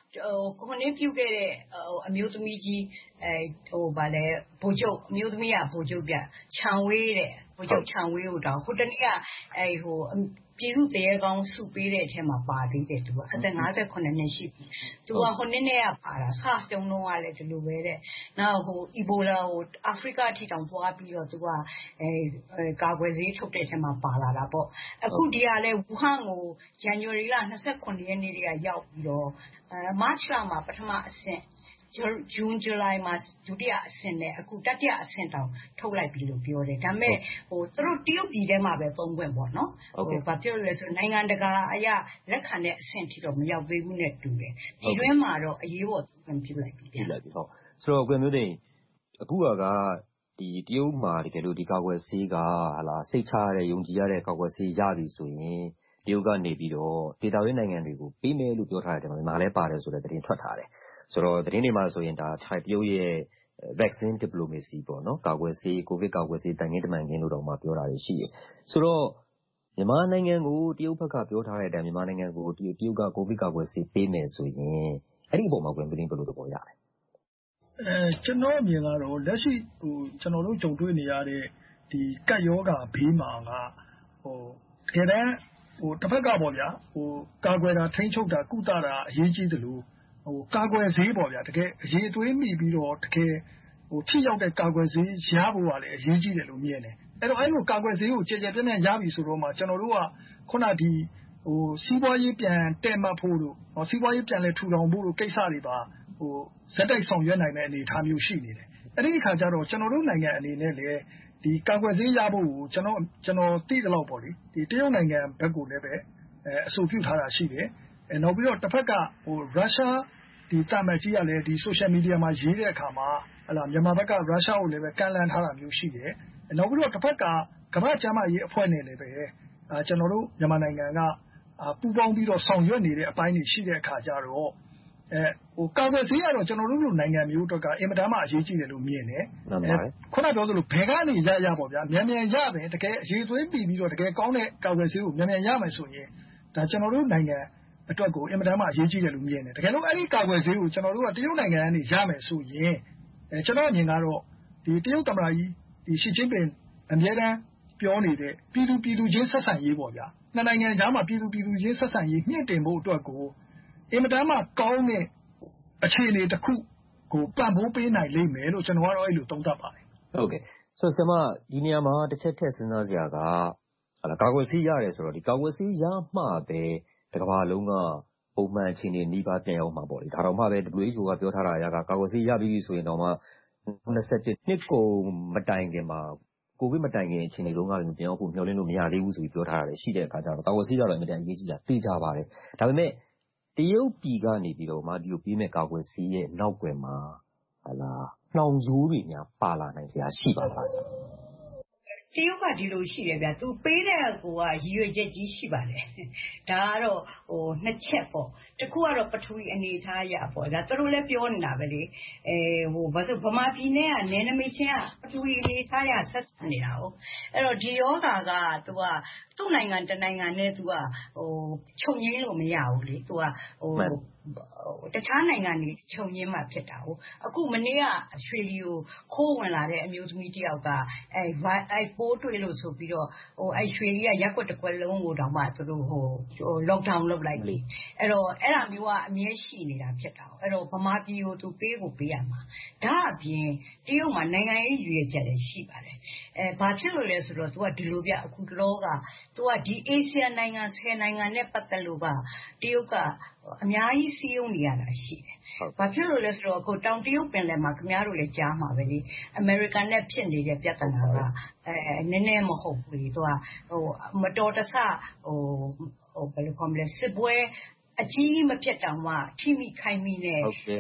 ခုနှစ်ပြုခဲ့တဲ့အမျိုးသမီးကြီးအဲဟိုဗာလဲဗိုလ်ချုပ်အမျိုးသမီးကဗိုလ်ချုပ်ပြခြံဝေးတဲ့ဗိုလ်ချုပ်ခြံဝေးကိုတောင်ဟိုတနေ့ကအဲဟိုပြည်သူတရေကောင်းစုပေးတဲ့အထက်မှာပါသေးတယ်သူကအသက်၅ခုနှစ်ရှိပြီသူကဟိုနေ့နဲ့ကပါတာဆားတုံးလုံးကလည်းဒီလိုပဲတဲ့နောက်ဟိုအီဘိုလာဟိုအာဖရိကအထိတောင်သွားပြီးတော့သူကအဲကာကွယ်ဆေးထုတ်တဲ့အထက်မှာပါလာတာပေါ့အခုဒီကလည်းဝူဟန်ကိုဇန်နဝါရီလ၂၇ရက်နေ့တည်းကရောက်ပြီးတော့အဲမတ်လမှာပထမအဆင့်ဂျွန်ဇူလိုင်မှာဒုတိယအဆင့်နဲ့အခုတတိယအဆင့်တောင်ထုတ်လိုက်ပြီလို့ပြောတယ်ဒါပေမဲ့ဟိုသူတို့တရုတ်ပြည်ထဲမှာပဲသုံးခွင့်ပေါ့နော်ဟိုဘာပြောလဲဆိုနိုင်ငံတကာအရာလက်ခံတဲ့အဆင့်ထိတော့မရောက်သေးဘူးနဲ့တူတယ်ပြည်တွင်းမှာတော့အရေးပေါ်သုံးခွင့်ပြုလိုက်ပြီပြလိုက်ပြီဟုတ်ဆိုတော့ကွယ်မျိုးသိအခုကဒီတရုတ်မှာတကယ်လို့ဒီကာကွယ်ဆေးကဟာလာစိတ်ချရတဲ့ယုံကြည်ရတဲ့ကာကွယ်ဆေးရပြီဆိုရင်တရုတ်ကနေပြီးတော့ဒေသတွင်းနိုင်ငံတွေကိုပေးမယ်လို့ပြောထားတယ်မြန်မာလည်းပါတယ်ဆိုတဲ့သတင်းထွက်ထားတယ်ဆိုတော့သတင်းတွေမှာဆိုရင်ဒါထိုင်တရုတ်ရဲ့ vaccine diplomacy ပေါ့နော်ကာကွယ်ဆေးကိုဗစ်ကာကွယ်ဆေးတန်ခင်းတမန်ခင်းလို့တော့မှပြောတာရှိတယ်ဆိုတော့မြန်မာနိုင်ငံကိုတရုတ်ဘက်ကပြောထားတဲ့အတိုင်းမြန်မာနိုင်ငံကိုတရုတ်ကကိုဗစ်ကာကွယ်ဆေးပေးမယ်ဆိုရင်အဲ့ဒီအပေါ်မှာကွယ်ပြည်ဘယ်လိုသဘောရလဲအဲကျွန်တော်အမြင်ကတော့လက်ရှိဟိုကျွန်တော်တို့ကြုံတွေ့နေရတဲ့ဒီကပ်ရောဂါဘေးမှာကဟိုတကယ်တမ်းဟိုတစ်ဖက်ကပေါ့ဗျာဟိုကာကွယ်တာထိန်းချုပ်တာကုသတာအရေးကြီးတယ်လို့ဟိုကာကွယ်ဆေးပေါ့ဗျာတကယ်အရေးအသွေးမိပြီးတော့တကယ်ဟိုထိရောက်တဲ့ကာကွယ်ဆေးရဖို့ကလည်းအရေးကြီးတယ်လို့မြင်တယ်အဲ့တော့အဲ့လိုကာကွယ်ဆေးကိုကြည်ကြဲပြန့်ပြန့်ရပြီဆိုတော့မှကျွန်တော်တို့ကခုနဒီဟိုစီးပွားရေးပြန်တက်မှတ်ဖို့လို့ဟောစီးပွားရေးပြန်လဲထူထောင်ဖို့လို့ကိစ္စတွေပါဟိုဇက်တိုက်ဆောင်ရွက်နိုင်တဲ့အနေအထားမျိုးရှိနေတယ်အဲ့ဒီအခါကျတော့ကျွန်တော်တို့နိုင်ငံအနေနဲ့လည်းဒီကာကွယ်ဆေးရဖို့ကိုကျွန်တော်ကျွန်တော်သိသလောက်ပေါ့လေဒီတရုတ်နိုင်ငံဘက်ကိုလည်းပဲအဲအဆိုပြုထားတာရှိတယ်အဲနောက်ပြီးတော့တစ်ဖက်ကဟိုရုရှားဒီတာမတ်ကြီးကလည်းဒီ social media မှာရေးတဲ့အခါမှာဟလာမြန်မာဘက်ကရုရှားကိုလည်းပဲကန့်လန့်ထားတာမျိုးရှိတယ်နောက်ပြီးတော့တစ်ဖက်ကကမ္ဘာ့ကျန်းမာရေးအဖွဲ့နဲ့လည်းပဲအာကျွန်တော်တို့မြန်မာနိုင်ငံကအာပူးပေါင်းပြီးတော့ဆောင်ရွက်နေတဲ့အပိုင်းတွေရှိတဲ့အခါကျတော့အဲဟိုကာကွယ်ဆေးကတော့ကျွန်တော်တို့လိုနိုင်ငံမျိုးတွေကအင်မတန်မှအရေးကြီးတယ်လို့မြင်တယ်ခုနပြောသလိုဘယ်ကနေရရပေါ့ဗျာမြန်မြန်ရတယ်တကယ်အရေးသွေးပြီးပြီးတော့တကယ်ကောင်းတဲ့ကာကွယ်ဆေးကိုမြန်မြန်ရမယ်ဆိုရင်ဒါကျွန်တော်တို့နိုင်ငံအတွက်ကိုအင်မတန်မှအရေးကြီးတယ်လို့မြင်တယ်တကယ်လို့အဲ့ဒီကာကွယ်ဆေးကိုကျွန်တော်တို့ကတရုတ်နိုင်ငံကနေရမယ်ဆိုရင်အဲကျွန်တော်အမြင်ကတော့ဒီတရုတ်သမ္မတကြီးဒီရှီကျင်းပင်အမြဲတမ်းပြောနေတဲ့ပြည်သူပြည်သူချင်းဆက်ဆံရေးပေါ့ဗျာနှစ်နိုင်ငံကြားမှာပြည်သူပြည်သူချင်းဆက်ဆံရေးမြင့်တင်ဖို့အတွက်ကိုအင်မတန်မှကောင်းတဲ့အခြေအနေတစ်ခုကိုပံ့ပိုးပေးနိုင်လိမ့်မယ်လို့ကျွန်တော်ကတော့အဲ့လိုသုံးသပ်ပါတယ်ဟုတ်ကဲ့ဆိုတော့ဆရာမဒီနေရာမှာတစ်ချက်ထည့်စဉ်းစားစရာကဟာလာကာကွယ်ဆေးရတယ်ဆိုတော့ဒီကာကွယ်ဆေးရမှပဲတစ်ကမ္ဘာလုံးကပုံမှန်အခြေအနေနှီးပါပြန်ရောက်မှာပေါ့လေဒါတော့မှပဲ W H O ကပြောထားတာအရကကာကွယ်ဆေးရပြီးဆိုရင်တော့မှ၂၁နှစ်ကုန်မတိုင်ခင်မှာကိုဗစ်မတိုင်ခင်အခြေအနေလုံးကလည်းပြန်ရောက်ဖို့မျှော်လင့်လို့မရသေးဘူးဆိုပြီးပြောထားတာရှိတဲ့အခါကျတော့ကာကွယ်ဆေးရတော့အမြဲတမ်းအရေးကြီးတာသိကြပါတယ်ဒါပေမဲ့တရုတ်ပြည်ကနေပြီးတော့မှဒီကိုပြီးမဲ့ကာကွယ်ဆေးရဲ့နောက်ွယ်မှာဟာလာနှောင်ကြိုးတွေများပါလာနိုင်စရာရှိပါလားဆရာတရုတ်ကဒီလိုရှိတယ်ဗျာသူပေးတဲ့ကိုကရည်ရွယ်ချက်ကြီးရှိပါတယ်ဒါကတော့ဟိုနှစ်ချက်ပေါ့တခုကတော့ပထဝီအနေအထားရပေါ့ဒါသူတို့လည်းပြောနေတာပဲလေအဲဟိုဘာလို့ဗမာပြည်နဲ့ကနယ်နိမိတ်ချင်းကပထဝီအနေအထားရဆက်စပ်နေတာဟုတ်အဲ့တော့ဒီယောဂါကသူကသူ့နိုင်ငံတနိုင်ငံနဲ့သူကဟိုချုပ်ငင်းလို့မရဘူးလေသူကဟိုတခြားနိုင်ငံတွေချုပ်ငင်းမှဖြစ်တာဟုတ်အခုမနေ့ကရွှေလီကိုခိုးဝင်လာတဲ့အမျိုးသမီးတယောက်ကအဲအဲပိုးတွေ့လို့ဆိုပြီးတော့ဟိုအဲရွှေလီကရက်ွက်တစ်ကွက်လုံးကိုတောင်မှသူတို့ဟို lockdown လုပ်လိုက်ပြီအဲ့တော့အဲ့ဒါမျိုးကအမြဲရှိနေတာဖြစ်တာအဲ့တော့ဗမာပြည်ကိုသူပေးကိုပေးရမှာဒါအပြင်တရုတ်မှာနိုင်ငံရေးရွေးချက်တွေရှိပါတယ်အဲဘာဖြစ်လို့လဲဆိုတော့သူကဒီလိုပြအခုတော့ကသူကဒီအာဆီယံနိုင်ငံဆယ်နိုင်ငံနဲ့ပတ်သက်လို့ကတရုတ်ကအများကြီးစီးရုံးနေရတာရှိတယ်။ဘာဖြစ်လို့လဲဆိုတော့အခုတောင်တရုတ်ပင်လယ်မှာခင်ဗျားတို့လည်းကြားမှာပဲလေ။အမေရိကန်နဲ့ဖြစ်နေတဲ့ပြဿနာကအဲနည်းနည်းမဟုတ်ဘူးလေ။သူကဟိုမတော်တဆဟိုဟိုဘယ်လိုခေါ်မလဲစစ်ပွဲအကြီးမဖြစ်တောင်မှထိမိခိုင်းမိနဲ့အဲ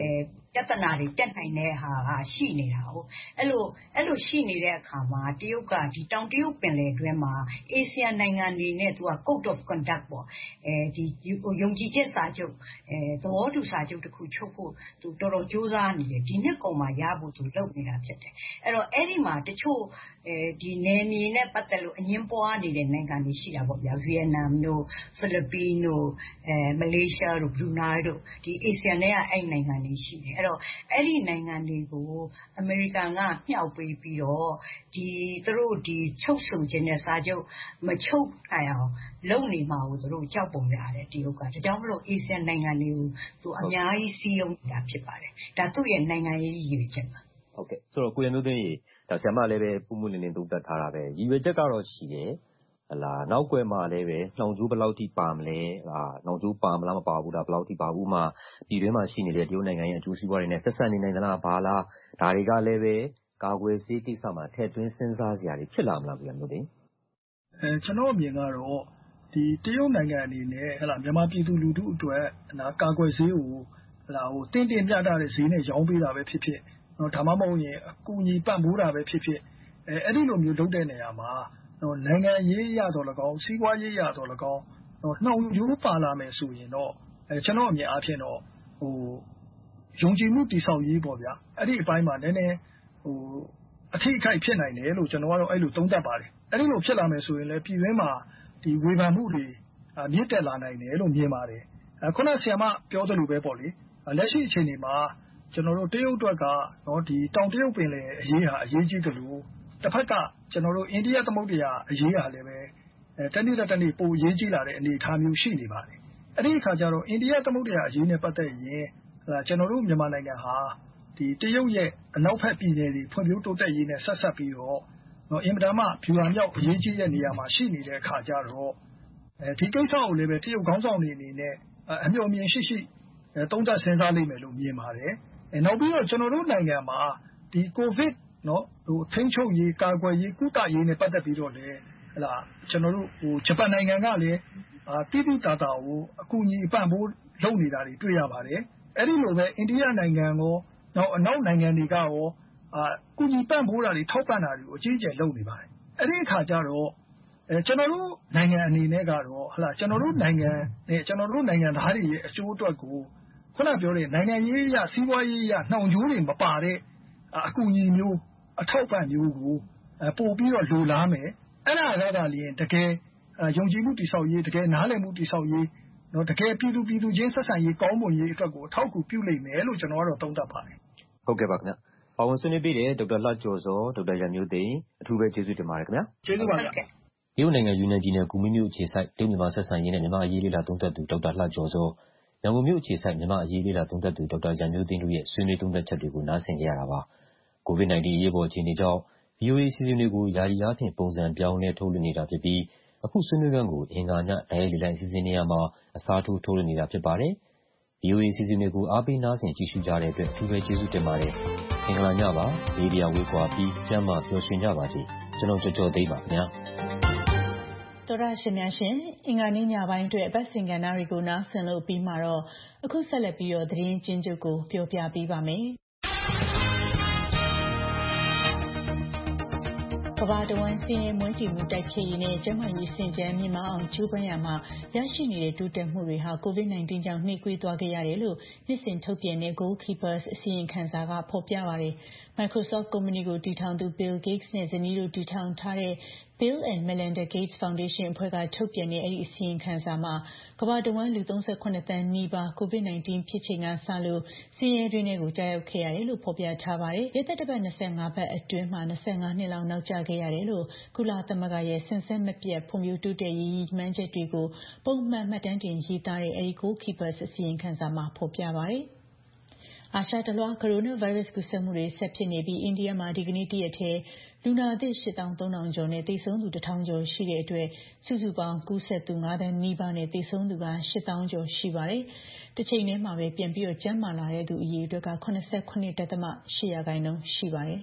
ပြဿနာတွေတက်နိုင်တဲ့ဟာကရှိနေတာကိုအဲ့လိုအဲ့လိုရှိနေတဲ့အခါမှာတရုတ်ကဒီတောင်တရုတ်ပင်လယ်တွင်းမှာအာဆီယံနိုင်ငံတွေနဲ့သူက Code of Conduct ပေါ့အဲဒီယုံကြည်ချက်စာချုပ်အဲသဘောတူစာချုပ်တစ်ခုချုပ်ဖို့သူတော်တော်ကြိုးစားနေတယ်ဒီနှစ်ကုန်မှာရဖို့သူလုပ်နေတာဖြစ်တယ်အဲ့တော့အဲ့ဒီမှာတချို့အဲဒီနယ်မြေနဲ့ပတ်သက်လို့အငင်းပွားနေတဲ့နိုင်ငံတွေရှိတာပေါ့ဗျာဗီယက်နမ်တို့ဖိလစ်ပင်းတို့အဲမလေးရှားတို့ဘရူနိုင်းတို့ဒီအာဆီယံနဲ့အဲ့နိုင်ငံတွေရှိတယ်အဲ့တော့အဲ့ဒီနိုင်ငံတွေကိုအမေရိကန်ကမြှောက်ပေးပြီးတော့ဒီသူတို့ဒီချုပ်ဆိုခြင်းနဲ့စာချုပ်မချုပ်နိုင်အောင်လုပ်နေမှာကိုသူတို့ကြောက်ပုံရတယ်တရုတ်ကဒါကြောင့်မလို့အာဆီယံနိုင်ငံတွေကိုသူအများကြီးစီးရုံးနေတာဖြစ်ပါတယ်ဒါသူ့ရဲ့နိုင်ငံရေးရည်ရွယ်ချက်ပါဟုတ်ကဲ့ဆိုတော့ကိုရမျိုးသိန်းကြီးဒါဆရာမလည်းပဲပုံမှုလင်းလင်းသုံးသပ်ထားတာပဲရည်ရွယ်ချက်ကတော့ရှိတယ်ဟလာနောက်ကွယ်မှာလည်းပဲနှောင်ကျိုးဘယ်လောက်ထိပါမလဲဟာနှောင်ကျိုးပါမလားမပါဘူးလားဘယ်လောက်ထိပါဘူးမှပြည်တွင်းမှာရှိနေတဲ့တရုတ်နိုင်ငံရဲ့အကျိုးစီးပွားတွေနဲ့ဆက်ဆက်နေနိုင်သလားဘာလားဒါတွေကလည်းပဲကာကွယ်ဆေးကိစ္စမှာထည့်သွင်းစဉ်းစားစရာတွေဖြစ်လာမလားဗျာမျိုးတင်အဲကျွန်တော်အမြင်ကတော့ဒီတရုတ်နိုင်ငံအနေနဲ့ဟလာမြန်မာပြည်သူလူထုအတွက်နာကာကွယ်ဆေးကိုဟလာဟိုတင်းတင်းပြတာတဲ့ဈေးနဲ့ရောင်းပေးတာပဲဖြစ်ဖြစ်နော်ဒါမှမဟုတ်ရင်အကူအညီပံ့ပိုးတာပဲဖြစ်ဖြစ်အဲအဲ့ဒီလိုမျိုးလုပ်တဲ့နေရာမှာနော်နိုင်ငံရေးရတော့၎င်းစီးပွားရေးရတော့၎င်းနော်နှောင်ကျိုးပါလာမယ်ဆိုရင်တော့အဲကျွန်တော်အမြင်အားဖြင့်တော့ဟိုယုံကြည်မှုတည်ဆောက်ရေးပေါ့ဗျာအဲ့ဒီအပိုင်းမှာနည်းနည်းဟိုအထိအခိုက်ဖြစ်နိုင်တယ်လို့ကျွန်တော်ကတော့အဲ့လိုသုံးသပ်ပါတယ်အဲ့ဒီလိုဖြစ်လာမယ်ဆိုရင်လည်းပြည်တွင်းမှာဒီဝေဖန်မှုတွေမြင့်တက်လာနိုင်တယ်လို့မြင်ပါတယ်ခုနဆရာမပြောသလိုပဲပေါ့လေလက်ရှိအခြေအနေမှာကျွန်တော်တို့တရုတ်အတွက်ကနော်ဒီတောင်တရုတ်ပင်လယ်အရေးဟာအရေးကြီးတယ်လို့တစ်ဖက်ကကျွန်တော်တို့အိန္ဒိယသမုဒ္ဒရာအရေးဟာလည်းပဲအဲတနေ့တစ်နေ့ပိုအရေးကြီးလာတဲ့အနေအထားမျိုးရှိနေပါတယ်အဲ့ဒီအခါကျတော့အိန္ဒိယသမုဒ္ဒရာအရေးနဲ့ပတ်သက်ရင်ကျွန်တော်တို့မြန်မာနိုင်ငံဟာဒီတရုတ်ရဲ့အနောက်ဘက်ပြည်နယ်တွေဖွံ့ဖြိုးတိုးတက်ရေးနဲ့ဆက်ဆက်ပြီးတော့နော်အင်မတန်မှဖြူဟာမြောက်အရေးကြီးတဲ့နေရာမှာရှိနေတဲ့အခါကျတော့အဲဒီကိစ္စကိုလည်းပဲတရုတ်ခေါင်းဆောင်တွေအနေနဲ့အမျှော်မြင်ရှိရှိသုံးသပ်စဉ်းစားလိမ့်မယ်လို့မြင်ပါတယ်အဲနောက်ပြီးတော့ကျွန်တော်တို့နိုင်ငံမှာဒီကိုဗစ်နော်ဟိုထိန်းချုပ်ရေးကာကွယ်ရေးကုသရေးနဲ့ပတ်သက်ပြီးတော့လည်းဟလာကျွန်တော်တို့ဟိုဂျပန်နိုင်ငံကလည်းအာတိတိတာတာကိုအကူအညီအပံ့ပိုးလုပ်နေတာတွေတွေ့ရပါတယ်အဲ့ဒီလိုပဲအိန္ဒိယနိုင်ငံကိုနောက်အနောက်နိုင်ငံတွေကရောအာကူညီပံ့ပိုးတာတွေထောက်ပံ့တာတွေကိုအကြီးအကျယ်လုပ်နေပါတယ်အဲ့ဒီအခါကျတော့အဲကျွန်တော်တို့နိုင်ငံအနေနဲ့ကတော့ဟလာကျွန်တော်တို့နိုင်ငံနဲ့ကျွန်တော်တို့နိုင်ငံသားတွေရဲ့အကျိုးအတွက်ကိုခုနပြောတဲ့နိုင်ငံရေးအရစီးပွားရေးအရနှောင်ကြိုးတွေမပါတဲ့အကူအညီမျိုးအထောက်ပံ့မျိုးကိုပို့ပြီးတော့လိုလားမယ်အဲ့ဒါကသာလျှင်တကယ်ယုံကြည်မှုတည်ဆောက်ရေးတကယ်နားလည်မှုတည်ဆောက်ရေးနော်တကယ်ပြည်သူပြည်သူချင်းဆက်ဆံရေးကောင်းမွန်ရေးအတွက်ကိုအထောက်အကူပြုလိမ့်မယ်လို့ကျွန်တော်ကတော့သုံးသပ်ပါတယ်ဟုတ်ကဲ့ပါခင်ဗျပါဝင်ဆွေးနွေးပေးတဲ့ဒေါက်တာလှကျော်စောဒေါက်တာရန်မျိုးသိန်းအထူးပဲကျေးဇူးတင်ပါတယ်ခင်ဗျာကျေးဇူးပါဗျာတရုတ်နိုင်ငံယူနန်ပြည်နယ်ကူမင်းမြို့အခြေစိုက်တရုတ်မြန်မာဆက်ဆံရေးနဲ့မြန်မာအရေးလေးလာသုံးသပ်သူဒေါက်တာလှကျော်စောရန်ကုန်မြို့အခြေစိုက်မြန်မာအရေးလေးလာသုံးသပ်သူဒေါက်တာရန်မျိုးသိန်းတို့ရဲ့ဆွေးနွေးသုံးသပ်ချက်တွေကိုနားဆင်ကြရတာပါကိုဗစ် -19 အရေးပေါ်အခြေအနေကြောင့် ဗီအိုအေ အစီအစဉ်တွေကိုယာယီအားဖြင့်ပုံစံပြောင်းလဲထုတ်လွှင့်နေတာဖြစ်ပြီးအခုဆွေးနွေးခန်းကိုအင်္ဂါညတိုက်ရိုက်လေလံအစီအစဉ်နေရာမှာအစားထိုးထုတ်လွှင့်နေတာဖြစ်ပါတယ်။ ဗီအိုအေ အစီအစဉ်တွေကိုအားပေးနားဆင်ကြည့်ရှုကြတဲ့အတွက်အထူးပဲကျေးဇူးတင်ပါတယ်။မင်္ဂလာညပါ။ဘေးတရားဝေးကွာပြီးကျန်းမာပျော်ရွှင်ကြပါစေ။ကျွန်တော်ကျော်ကျော်သိန်းပါခင်ဗျာ။သောရရှင်များရှင်အင်္ဂါနေ့ညပိုင်းအတွက်အပတ်စဉ်ကဏ္ဍတွေကိုနားဆင်လို့ပြီးမှတော့အခုဆက်လက်ပြီးတော့သတင်းကျဉ်းချုပ်ကိုပြောပြပေးပါမယ်။ကမ္ဘာတဝန်းဆင်းရဲမွဲတေမှုတိုက်ဖျက်ရေးနဲ့ကျန်းမာရေးစင်ကြယ်မြင့်မားအောင်ကြိုးပမ်းရမှာရရှိနေတဲ့တိုးတက်မှုတွေဟာကိုဗစ် -19 ကြောင့်နှေးကွေးသွားခဲ့ရတယ်လို့နှစ်စဉ်ထုတ်ပြန်တဲ့ Goalkeepers အစီရင်ခံစာကဖော်ပြပါတယ်။ Microsoft ကုမ္ပဏီကိုတည်ထောင်သူ Bill Gates နဲ့ဇနီးတို့တည်ထောင်ထားတဲ့ Bill and Melinda Gates Foundation အဖွဲ့ကထုတ်ပြန်တဲ့အဲဒီအစီရင်ခံစာမှာကမ္ဘာတဝန်းလူ သုံးဆယ့်ခုနှစ် သန်းနီးပါးကိုဗစ် -19 ဖြစ်ချိန်ကစလို့ဆင်းရဲတွင်းထဲကိုကြာရောက်ခဲ့ရတယ်လို့ဖော်ပြထားပါတယ်။ရက်သတ္တပတ် ၂၅ ပတ်အတွင်းမှာ ၂၅ နှစ်လောက်နောက်ကျခဲ့ရတယ်လို့ကုလသမဂ္ဂရဲ့စဉ်ဆက်မပြတ်ဖွံ့ဖြိုးတိုးတက်ရေးရည်မှန်းချက်တွေကိုပုံမှန်မှတ်တမ်းတင်ရေးသားတဲ့အဲဒီ Goalkeepers အစီရင်ခံစာမှာဖော်ပြပါတယ်။အာရှတလွှားကိုရိုနာဗိုင်းရပ်စ်ကူးစက်မှုတွေဆက်ဖြစ်နေပြီးအိန္ဒိယမှာဒီကနေ့တရက်ထဲလူနာအသစ် ရှစ်သောင်းသုံးထောင် ကျော်နဲ့သေဆုံးသူ တစ်ထောင်ကျော်ရှိတဲ့အတွက်စုစုပေါင်းကူးစက်သူ ငါးသန်းနီးပါးနဲ့သေဆုံးသူက ရှစ်သောင်းကျော်ရှိပါတယ်။တစ်ချိန်တည်းမှာပဲပြန်ပြီးတော့ကျန်းမာလာတဲ့သူအရေအတွက်က ခုနစ်ဆယ့်ခုနှစ် ဒသမ ရှစ် ရာခိုင်နှုန်းရှိပါတယ်။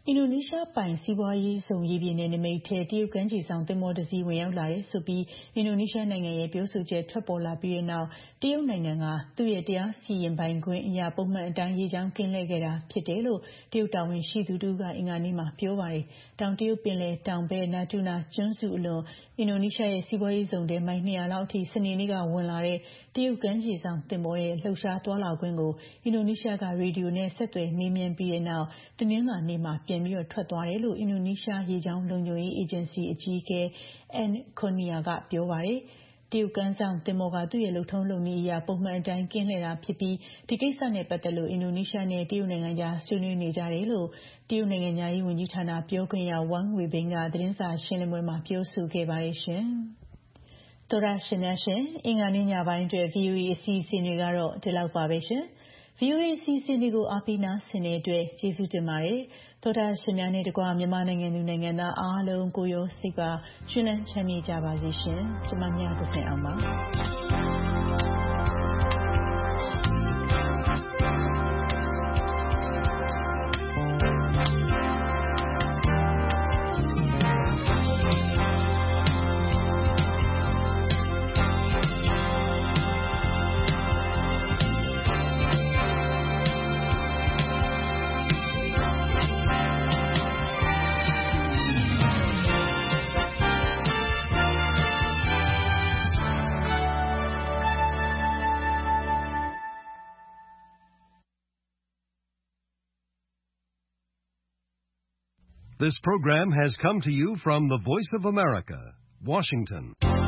အင်ဒိုနီးရှားပိုင်စီးပွားရေးဇုံရေပြင်နယ်နိမိတ်ထဲတရုတ်ကမ်းခြေစောင့်သင်္ဘောတစ်စီးဝင်ရောက်လာတယ်ဆိုပြီးအင်ဒိုနီးရှားနိုင်ငံရဲ့ပြောဆိုချက်ထွက်ပေါ်လာပြီးတဲ့နောက်တရုတ်နိုင်ငံကသူ့ရဲ့တရားစီရင်ပိုင်ခွင့်အရာပုံမှန်အတိုင်းရေကြောင်းကင်းလှည့်ခဲ့တာဖြစ်တယ်လို့တရုတ်တာဝန်ရှိသူတို့ကအင်္ဂါနေ့မှာပြောပါတယ်။တောင်တရုတ်ပင်လယ်တောင်ဘက်နာတူနာကျွန်းစုအလွန်အင်ဒိုနီးရှားရဲ့စီးပွားရေးဇုံထဲမိုင်နှစ်ရာလောက်အထိစနေနေ့ကဝင်လာတဲ့တရုတ်ကမ်းခြေစောင့်သင်္ဘောရဲ့လှုပ်ရှားသွားလာခွင့်ကိုအင်ဒိုနီးရှားကရေဒီယိုနဲ့ဆက်သွယ်မေးမြန်းပြီးတဲ့နောက်တနင်္လာနေ့မှာပြန်ပြီးတော့ထွက်သွားတယ်လို့အင်ဒိုနီးရှားရေကြောင်းလုံခြုံရေးအေဂျင်စီအကြီးအကဲ Anne Kurnia ကပြောပါတယ်။တရုတ်ကမ်းဆောင်သင်္ဘောကသူ့ရဲ့လုပ်ထုံးလုပ်နည်းအရပုံမှန်အတိုင်းကင်းလှည့်တာဖြစ်ပြီးဒီကိစ္စနဲ့ပတ်သက်လို့အင်ဒိုနီးရှားနဲ့တရုတ်နိုင်ငံကြားဆွေးနွေးနေကြတယ်လို့တရုတ်နိုင်ငံသားရေးဝန်ကြီးဌာနပြောခွင့်ရဝမ်ဝေဘင်းကသတင်းစာရှင်းလင်းပွဲမှာပြောဆိုခဲ့ပါတယ်ရှင်။သောရရှင်များရှင်အင်္ဂါနေ့ညပိုင်းအတွက် ဗီအိုအေ အစီအစဉ်တွေကတော့ဒီလောက်ပါပဲရှင်။ ဗီအိုအေ အစီအစဉ်တွေကိုအားပေးနားဆင်တဲ့အတွက်ကျေးဇူးတင်ပါတယ်။သောတာရှင်များနဲ့တကွမြန်မာနိုင်ငံသူနိုင်ငံသားအားလုံးကိုရောစိတ်ပါကျွမ်းလန်းချမ်းမြေ့ကြပါစေရှင်။ကျွန်မညကစင်အောင်ပါ။ This program has come to you from the Voice of America, Washington.